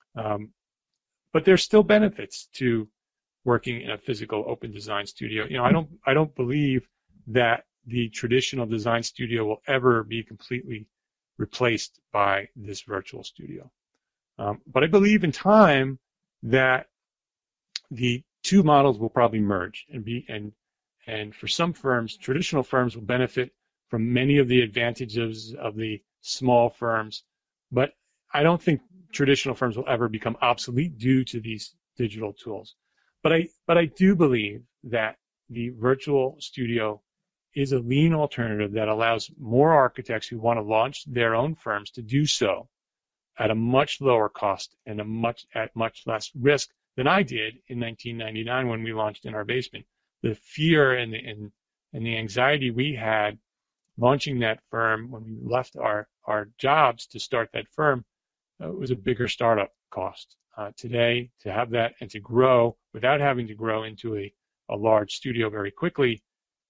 But there's still benefits to working in a physical open design studio. I don't believe that the traditional design studio will ever be completely replaced by this virtual studio. But I believe in time that the two models will probably merge and for some firms, traditional firms will benefit from many of the advantages of the small firms, but I don't think traditional firms will ever become obsolete due to these digital tools. But I do believe that the virtual studio is a lean alternative that allows more architects who want to launch their own firms to do so at a much lower cost and at much less risk than I did in 1999 when we launched in our basement. The fear and the anxiety we had launching that firm when we left our jobs to start that firm was a bigger startup cost. Today, to have that and to grow without having to grow into a large studio very quickly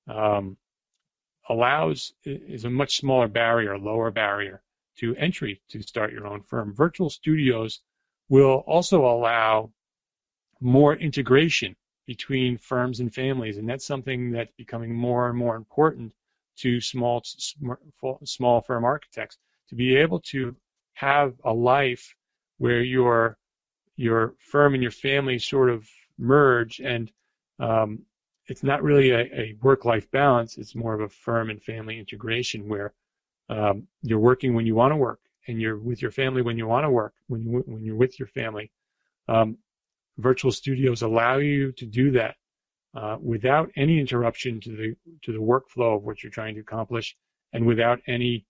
is a much smaller barrier, lower barrier to entry to start your own firm. Virtual studios will also allow more integration between firms and families, and that's something that's becoming more and more important to small firm architects, to be able to have a life where your firm and your family sort of merge, and it's not really a work-life balance. It's more of a firm and family integration where you're working when you want to work, and you're with your family when you want to work, when you're with your family. Virtual studios allow you to do that without any interruption to the workflow of what you're trying to accomplish, and without any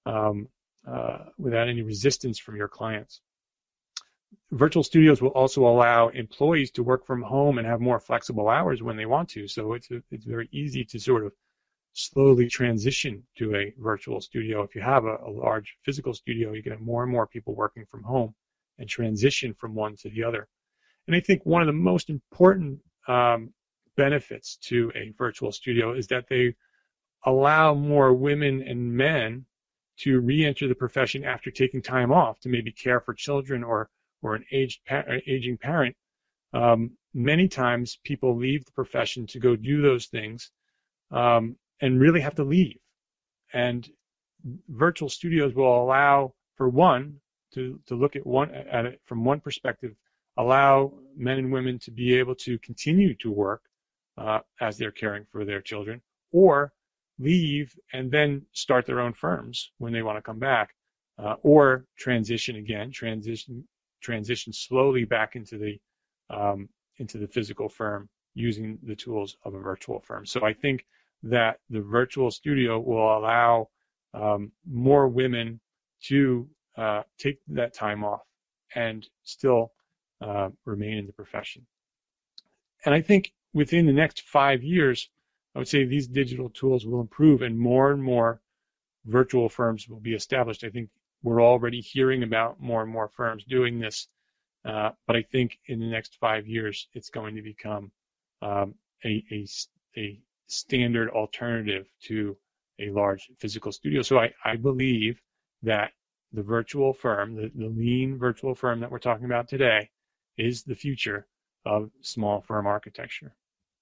resistance from your clients. Virtual studios will also allow employees to work from home and have more flexible hours when they want to. So it's very easy to sort of slowly transition to a virtual studio. If you have a large physical studio, you can have more and more people working from home and transition from one to the other. And I think one of the most important benefits to a virtual studio is that they allow more women and men to re-enter the profession after taking time off to maybe care for children or an aging parent. Many times people leave the profession to go do those things and really have to leave. And virtual studios will allow, for one, to look at it from one perspective, allow men and women to be able to continue to work as they're caring for their children, or leave and then start their own firms when they want to come back, or transition slowly back into the physical firm using the tools of a virtual firm. So I think that the virtual studio will allow more women to take that time off and still remain in the profession. And I think within the next 5 years, I would say these digital tools will improve and more virtual firms will be established. I think we're already hearing about more and more firms doing this, but I think in the next 5 years, it's going to become a standard alternative to a large physical studio. So I believe that the virtual firm, the lean virtual firm that we're talking about today, is the future of small firm architecture.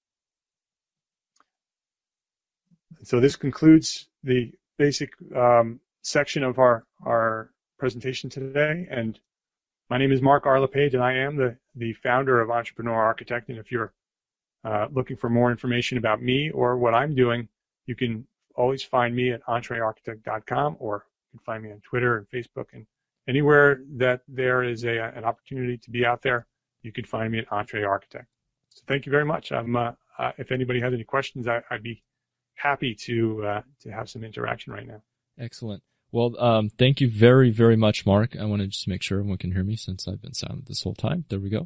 So this concludes the basic section of our presentation today. And my name is Mark R. LePage, and I am the founder of Entrepreneur Architect. And if you're looking for more information about me or what I'm doing, you can always find me at entrearchitect.com, or you can find me on Twitter and Facebook, and anywhere that there is an opportunity to be out there, you can find me at Entre Architect. So thank you very much. If anybody has any questions, I'd be happy to have some interaction right now. Excellent. Well, thank you very, very much, Mark. I want to just make sure everyone can hear me since I've been silent this whole time. There we go.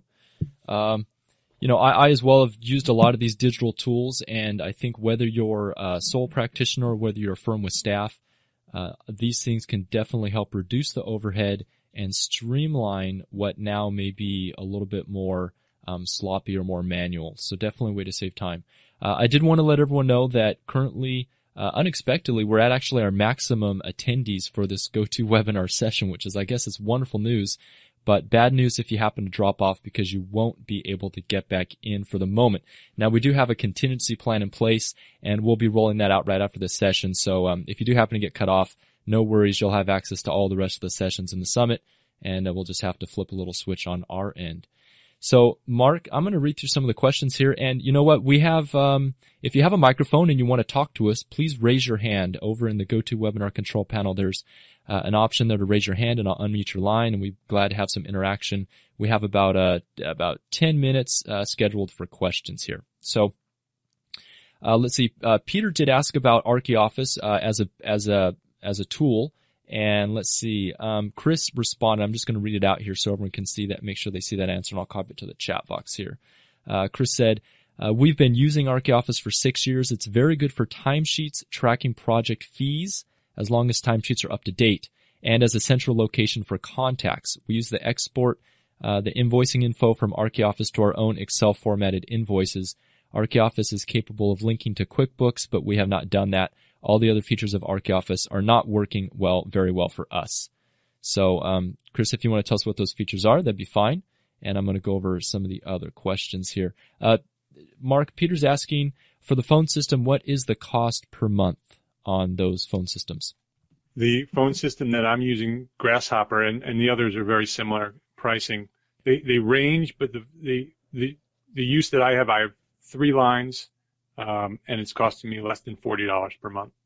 I as well have used a lot of these digital tools, and I think whether you're a sole practitioner or whether you're a firm with staff, these things can definitely help reduce the overhead and streamline what now may be a little bit more sloppy or more manual. So definitely a way to save time. I did want to let everyone know that currently, unexpectedly, we're at actually our maximum attendees for this GoToWebinar session, which is, I guess, it's wonderful news, but bad news if you happen to drop off because you won't be able to get back in for the moment. Now, we do have a contingency plan in place, and we'll be rolling that out right after this session. So if you do happen to get cut off, no worries. You'll have access to all the rest of the sessions in the summit, and we'll just have to flip a little switch on our end. So, Mark, I'm going to read through some of the questions here. And you know what? We have, if you have a microphone and you want to talk to us, please raise your hand. Over in the GoToWebinar control panel, there's an option there to raise your hand, and I'll unmute your line, and we're glad to have some interaction. We have about 10 minutes scheduled for questions here. So, let's see. Peter did ask about ArchiOffice as a tool. And let's see, Chris responded. I'm just going to read it out here so everyone can see that, make sure they see that answer, and I'll copy it to the chat box here. Chris said, we've been using ArchiOffice for 6 years. It's very good for timesheets, tracking project fees, as long as timesheets are up to date, and as a central location for contacts. We use the export the invoicing info from ArchiOffice to our own Excel formatted invoices. ArchiOffice is capable of linking to QuickBooks, but we have not done that. All the other features of ArchiOffice are not working very well for us. So, Chris, if you want to tell us what those features are, that'd be fine. And I'm going to go over some of the other questions here. Mark, Peter's asking, for the phone system, what is the cost per month on those phone systems? The phone system that I'm using, Grasshopper, and the others are very similar pricing. They range, but the use that I have 3 lines. And it's costing me less than $40 per month.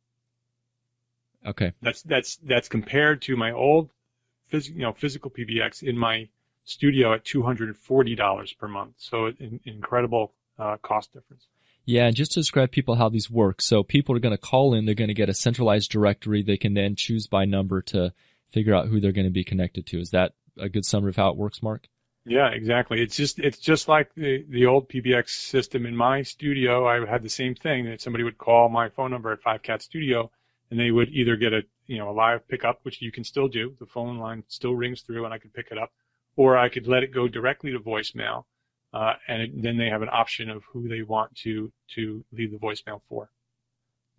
Okay. That's compared to my old physical PBX in my studio at $240 per month. So an incredible cost difference. Yeah, and just to describe people how these work. So people are going to call in, they're going to get a centralized directory. They can then choose by number to figure out who they're going to be connected to. Is that a good summary of how it works, Mark? Yeah, exactly. It's just like the old PBX system in my studio. I had the same thing, that somebody would call my phone number at 5Cat Studio, and they would either get a live pickup, which you can still do. The phone line still rings through, and I could pick it up, or I could let it go directly to voicemail, and then they have an option of who they want to leave the voicemail for.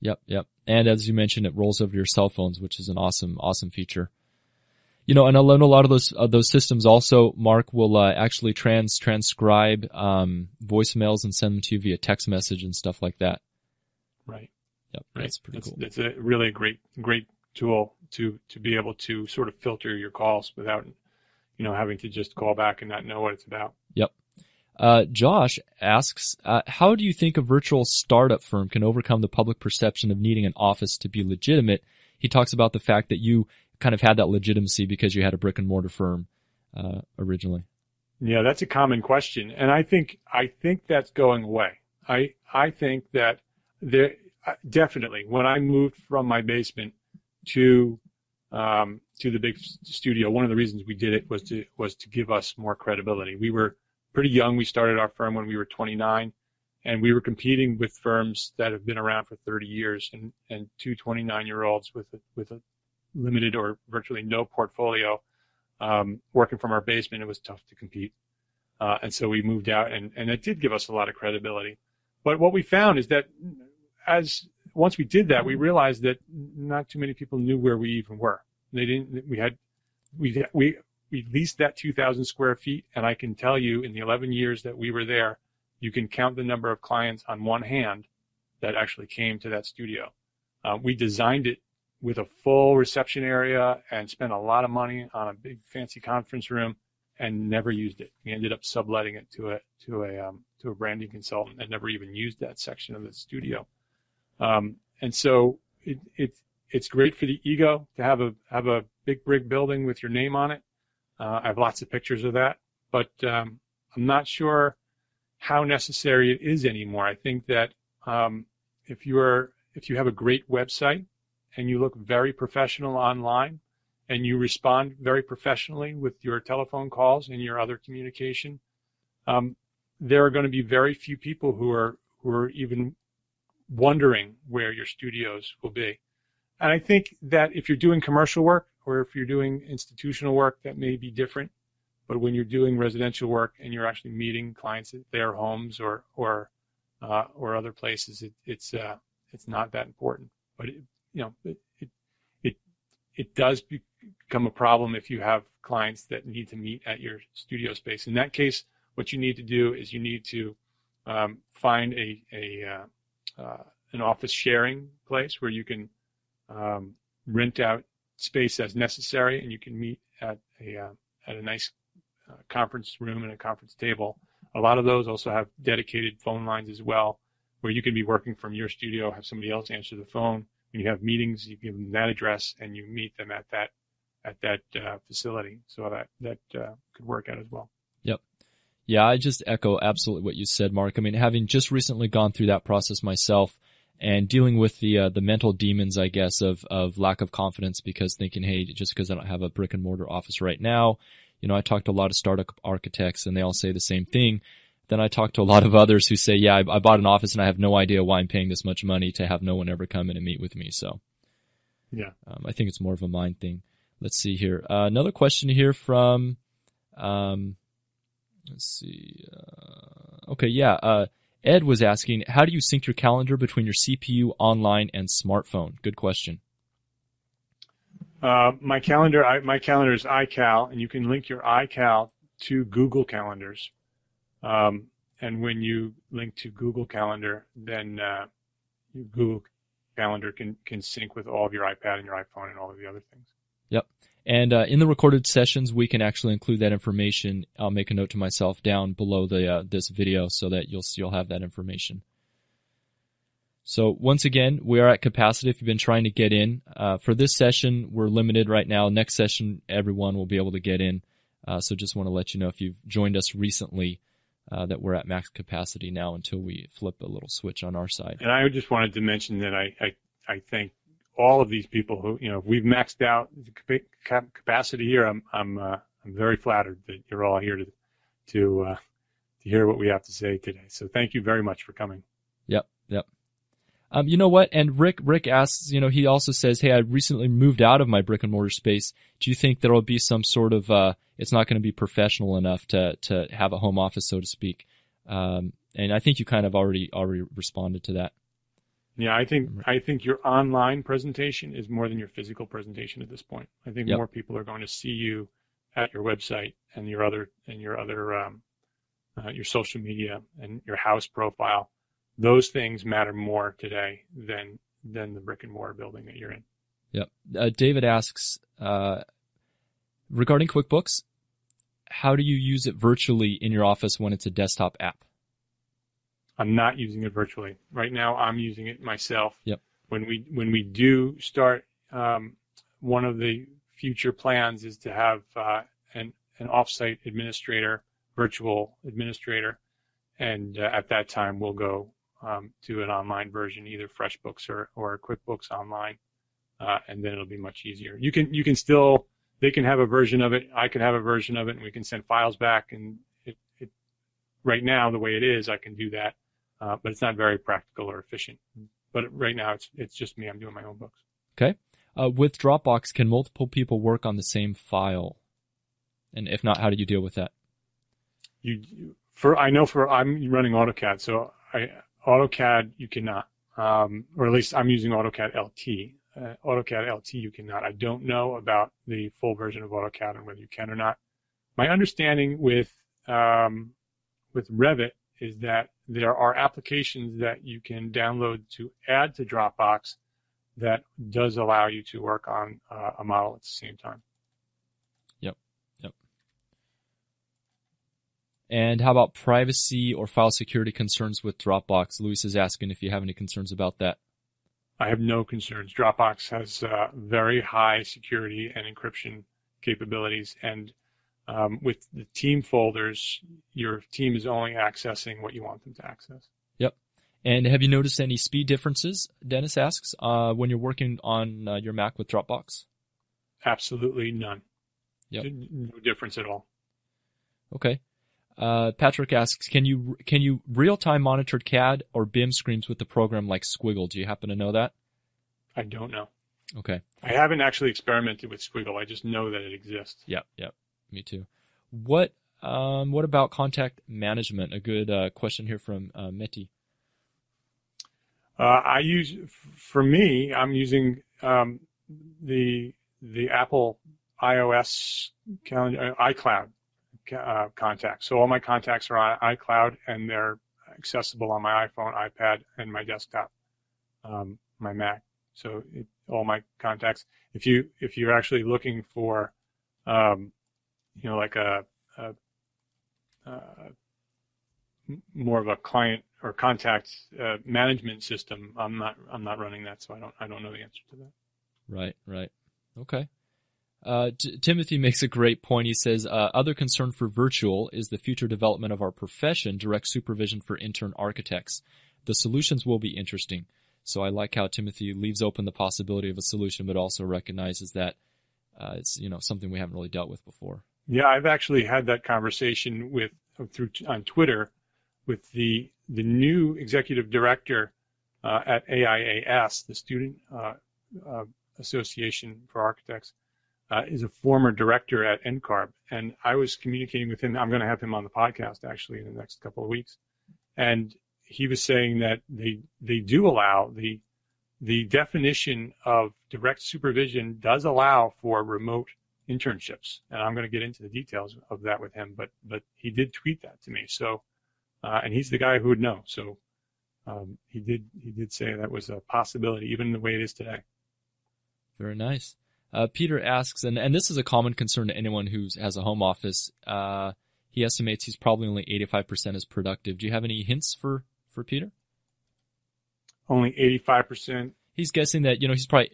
Yep. And as you mentioned, it rolls over to your cell phones, which is an awesome feature. You know, and I know a lot of those systems also, Mark, will actually transcribe voicemails and send them to you via text message and stuff like that. Right. Yep. Right. That's pretty cool. It's a really great tool to be able to sort of filter your calls without, you know, having to just call back and not know what it's about. Yep. Josh asks, how do you think a virtual startup firm can overcome the public perception of needing an office to be legitimate? He talks about the fact that you kind of had that legitimacy because you had a brick and mortar firm originally. Yeah, that's a common question, and I think that's going away. I think that there definitely, when I moved from my basement to the big studio, one of the reasons we did it was to give us more credibility. We were pretty young. We started our firm when we were 29, and we were competing with firms that have been around for 30 years, and two 29-year-olds with a limited or virtually no portfolio, working from our basement. It was tough to compete. And so we moved out, and it did give us a lot of credibility. But what we found is that once we did that, we realized that not too many people knew where we even were. We leased that 2,000 square feet, and I can tell you in the 11 years that we were there, you can count the number of clients on one hand that actually came to that studio. We designed it with a full reception area and spent a lot of money on a big fancy conference room and never used it. We ended up subletting it to a branding consultant and never even used that section of the studio. And so it's great for the ego to have a big brick building with your name on it. I have lots of pictures of that, but I'm not sure how necessary it is anymore. I think that if you have a great website and you look very professional online and you respond very professionally with your telephone calls and your other communication, there are going to be very few people who are even wondering where your studios will be. And I think that if you're doing commercial work or if you're doing institutional work, that may be different. But when you're doing residential work and you're actually meeting clients at their homes or other places, it's not that important. But it does become a problem if you have clients that need to meet at your studio space. In that case, what you need to do is you need to find an office sharing place where you can rent out space as necessary, and you can meet at a nice conference room and a conference table. A lot of those also have dedicated phone lines as well, where you can be working from your studio, have somebody else answer the phone. When you have meetings, you give them that address and you meet them at that facility. So that could work out as well. Yep. Yeah, I just echo absolutely what you said, Mark. I mean, having just recently gone through that process myself and dealing with the mental demons, I guess, of lack of confidence because thinking, hey, just because I don't have a brick and mortar office right now, I talk to a lot of startup architects and they all say the same thing. Then I talk to a lot of others who say, yeah, I bought an office and I have no idea why I'm paying this much money to have no one ever come in and meet with me. So yeah, I think it's more of a mind thing. Let's see here. Another question here from, let's see. Okay. Yeah. Ed was asking, how do you sync your calendar between your CPU, online, and smartphone? Good question. My calendar is iCal, and you can link your iCal to Google Calendars. And when you link to Google Calendar, then Google Calendar can sync with all of your iPad and your iPhone and all of the other things. Yep. And in the recorded sessions, we can actually include that information. I'll make a note to myself down below this video so that you'll have that information. So once again, we are at capacity if you've been trying to get in. For this session, we're limited right now. Next session, everyone will be able to get in. So just want to let you know if you've joined us recently that we're at max capacity now until we flip a little switch on our side. And I just wanted to mention that I thank all of these people who, if we've maxed out the capacity here, I'm very flattered that you're all here to hear what we have to say today. So thank you very much for coming. Yep. You know what? And Rick asks, he also says, hey, I recently moved out of my brick and mortar space. Do you think there will be some sort of, it's not going to be professional enough to have a home office, so to speak? And I think you kind of already responded to that. Yeah, I think your online presentation is more than your physical presentation at this point. I think Yep. more people are going to see you at your website and your other your social media and your house profile. Those things matter more today than the brick and mortar building that you're in. Yep. David asks, regarding QuickBooks, how do you use it virtually in your office when it's a desktop app? I'm not using it virtually right now. I'm using it myself. Yep. When we do start, one of the future plans is to have an offsite administrator, virtual administrator, and at that time we'll go to an online version, either FreshBooks or QuickBooks Online, and then it'll be much easier. You can still, they can have a version of it, I can have a version of it, and we can send files back. And it right now, the way it is, I can do that, but it's not very practical or efficient. But right now, it's just me. I'm doing my own books. Okay. With Dropbox, can multiple people work on the same file? And if not, how do you deal with that? I'm running AutoCAD, so AutoCAD you cannot, or at least I'm using AutoCAD LT. AutoCAD LT you cannot. I don't know about the full version of AutoCAD and whether you can or not. My understanding with Revit is that there are applications that you can download to add to Dropbox that does allow you to work on a model at the same time. Yep. And how about privacy or file security concerns with Dropbox? Luis is asking if you have any concerns about that. I have no concerns. Dropbox has very high security and encryption capabilities, and with the team folders, your team is only accessing what you want them to access. Yep. And have you noticed any speed differences, Dennis asks, when you're working on your Mac with Dropbox? Absolutely none. Yep. No difference at all. Okay. Patrick asks, can you real-time monitor CAD or BIM screens with the program like Squiggle? Do you happen to know that? I don't know. Okay. I haven't actually experimented with Squiggle. I just know that it exists. Yep. Me too. What about contact management? A good question here from Meti. I'm using the Apple iOS calendar, iCloud contacts. So all my contacts are on iCloud, and they're accessible on my iPhone, iPad, and my desktop, my Mac. So all my contacts. If you're actually looking for, like a more of a client or contact management system, I'm not running that, so I don't know the answer to that. Right. Okay. Timothy makes a great point. He says, other concern for virtual is the future development of our profession, direct supervision for intern architects. The solutions will be interesting. So I like how Timothy leaves open the possibility of a solution, but also recognizes that it's something we haven't really dealt with before. Yeah, I've actually had that conversation on Twitter with the new executive director at AIAS, the Student Association for Architects. Is a former director at NCARB, and I was communicating with him. I'm going to have him on the podcast actually in the next couple of weeks, and he was saying that they do allow the definition of direct supervision does allow for remote internships, and I'm going to get into the details of that with him. But he did tweet that to me, so and he's the guy who would know. So he did say that was a possibility, even the way it is today. Very nice. Peter asks, and this is a common concern to anyone who has a home office. He estimates he's probably only 85% as productive. Do you have any hints for Peter? Only 85%. He's guessing that he's probably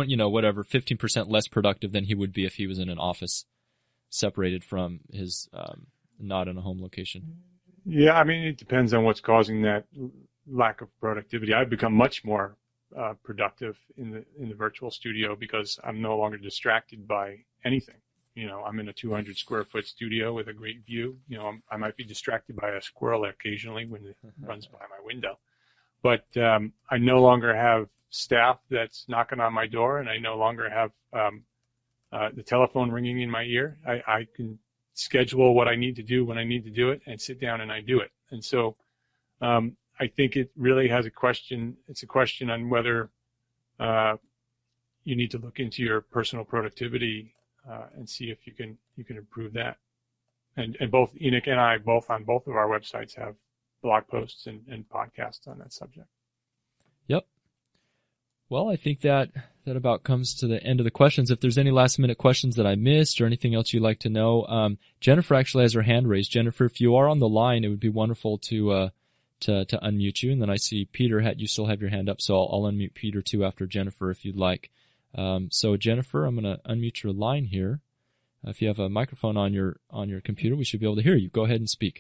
15% less productive than he would be if he was in an office, separated from his not in a home location. Yeah, I mean it depends on what's causing that lack of productivity. I've become much more productive in the virtual studio because I'm no longer distracted by anything. I'm in a 200 square foot studio with a great view. I might be distracted by a squirrel occasionally when it runs by my window, but I no longer have staff that's knocking on my door, and I no longer have the telephone ringing in my ear. I can schedule what I need to do when I need to do it and sit down and I do it. And so I think it really has it's a question on whether you need to look into your personal productivity and see if you can improve that. And both Enoch and I, both on both of our websites, have blog posts and podcasts on that subject. Yep. Well, I think that about comes to the end of the questions. If there's any last minute questions that I missed or anything else you'd like to know, Jennifer actually has her hand raised. Jennifer, if you are on the line, it would be wonderful to unmute you. And then I see Peter, you still have your hand up, so I'll unmute Peter too after Jennifer if you'd like. So Jennifer, I'm going to unmute your line here. If you have a microphone on your computer, we should be able to hear you. Go ahead and speak.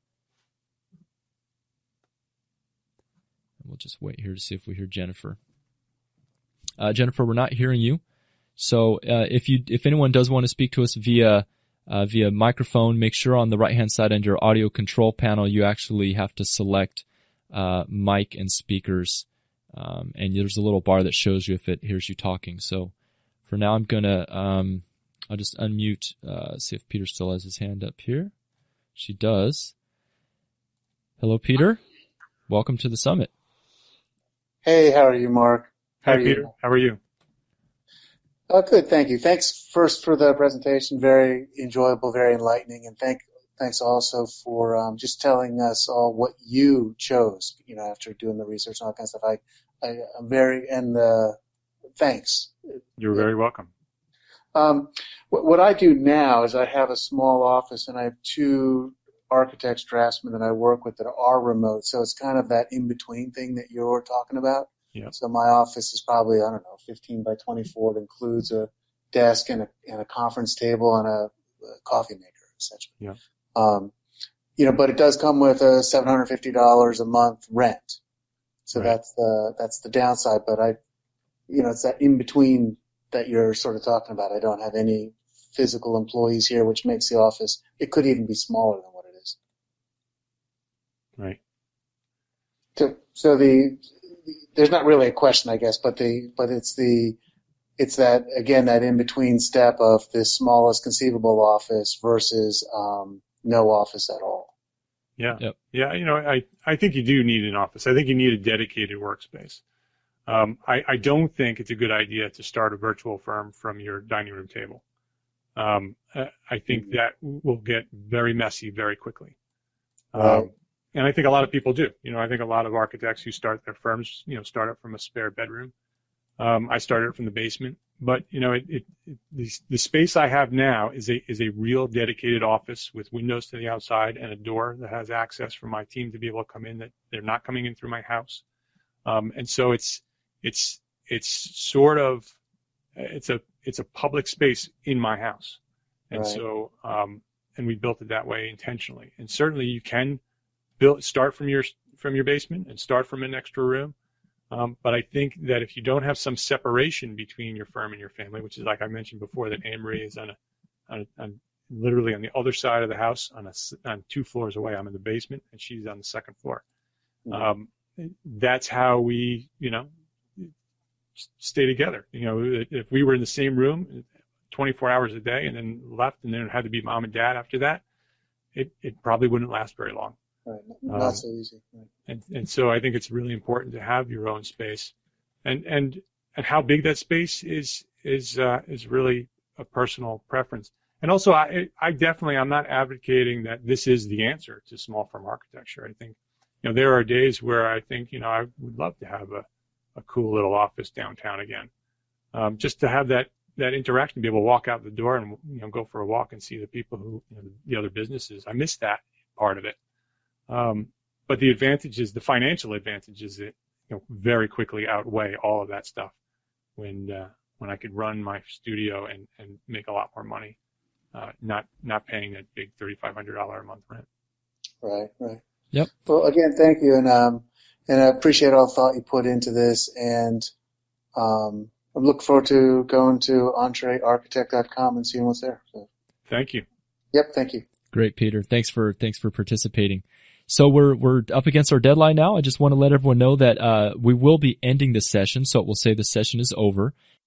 We'll just wait here to see if we hear Jennifer. Jennifer, we're not hearing you. So if anyone does want to speak to us via microphone, make sure on the right-hand side under your audio control panel you actually have to select mic and speakers. And there's a little bar that shows you if it hears you talking. So for now, I'm going to I'll just unmute, see if Peter still has his hand up here. She does. Hello, Peter. Welcome to the summit. Hey, how are you, Mark? Hi, Peter. How are you? Good, thank you. Thanks first for the presentation. Very enjoyable, very enlightening, and thanks also for just telling us all what you chose. After doing the research and all that kind of stuff. Thanks. You're very welcome. What I do now is I have a small office and I have 2 architects, draftsmen that I work with that are remote. So it's kind of that in-between thing that you're talking about. Yeah. So my office is probably, 15 by 24. It includes a desk and a conference table and a coffee maker, essentially. Yeah. But it does come with a $750 a month rent. So right. That's the downside. But it's that in-between that you're sort of talking about. I don't have any physical employees here, which makes the office, it could even be smaller than what it is. Right. So there's not really a question, I guess, but it's that, again, that in-between step of the smallest conceivable office versus no office at all. Yeah. Yep. Yeah. I think you do need an office. I think you need a dedicated workspace. I don't think it's a good idea to start a virtual firm from your dining room table. I think that will get very messy very quickly. And I think a lot of people do. I think a lot of architects who start their firms, start up from a spare bedroom. I started from the basement, but the space I have now is a real dedicated office with windows to the outside and a door that has access for my team to be able to come in, that they're not coming in through my house. And so it's sort of, it's a public space in my house. And right. So, and we built it that way intentionally. And certainly you can start from your basement and start from an extra room. But I think that if you don't have some separation between your firm and your family, which is like I mentioned before, that Anne-Marie is on literally on the other side of the house, on 2 floors away. I'm in the basement and she's on the 2nd floor. Mm-hmm. That's how we, stay together. If we were in the same room 24 hours a day and then left and then it had to be mom and dad after that, it probably wouldn't last very long. Right. Not so easy. Right. And so I think it's really important to have your own space, and how big that space is really a personal preference. And also, I definitely, I'm not advocating that this is the answer to small firm architecture. I think, there are days where I think, I would love to have a cool little office downtown again, just to have that interaction, be able to walk out the door and, go for a walk and see the people who, the other businesses. I miss that part of it. But the financial advantages that, very quickly outweigh all of that stuff when I could run my studio and make a lot more money, not paying that big $3,500 a month rent. Right. Yep. Well, again, thank you. And I appreciate all the thought you put into this. And, I'm looking forward to going to entrearchitect.com and seeing what's there. So. Thank you. Yep. Thank you. Great, Peter. Thanks for participating. So we're up against our deadline now. I just want to let everyone know that we will be ending the session, so it will say the session is over.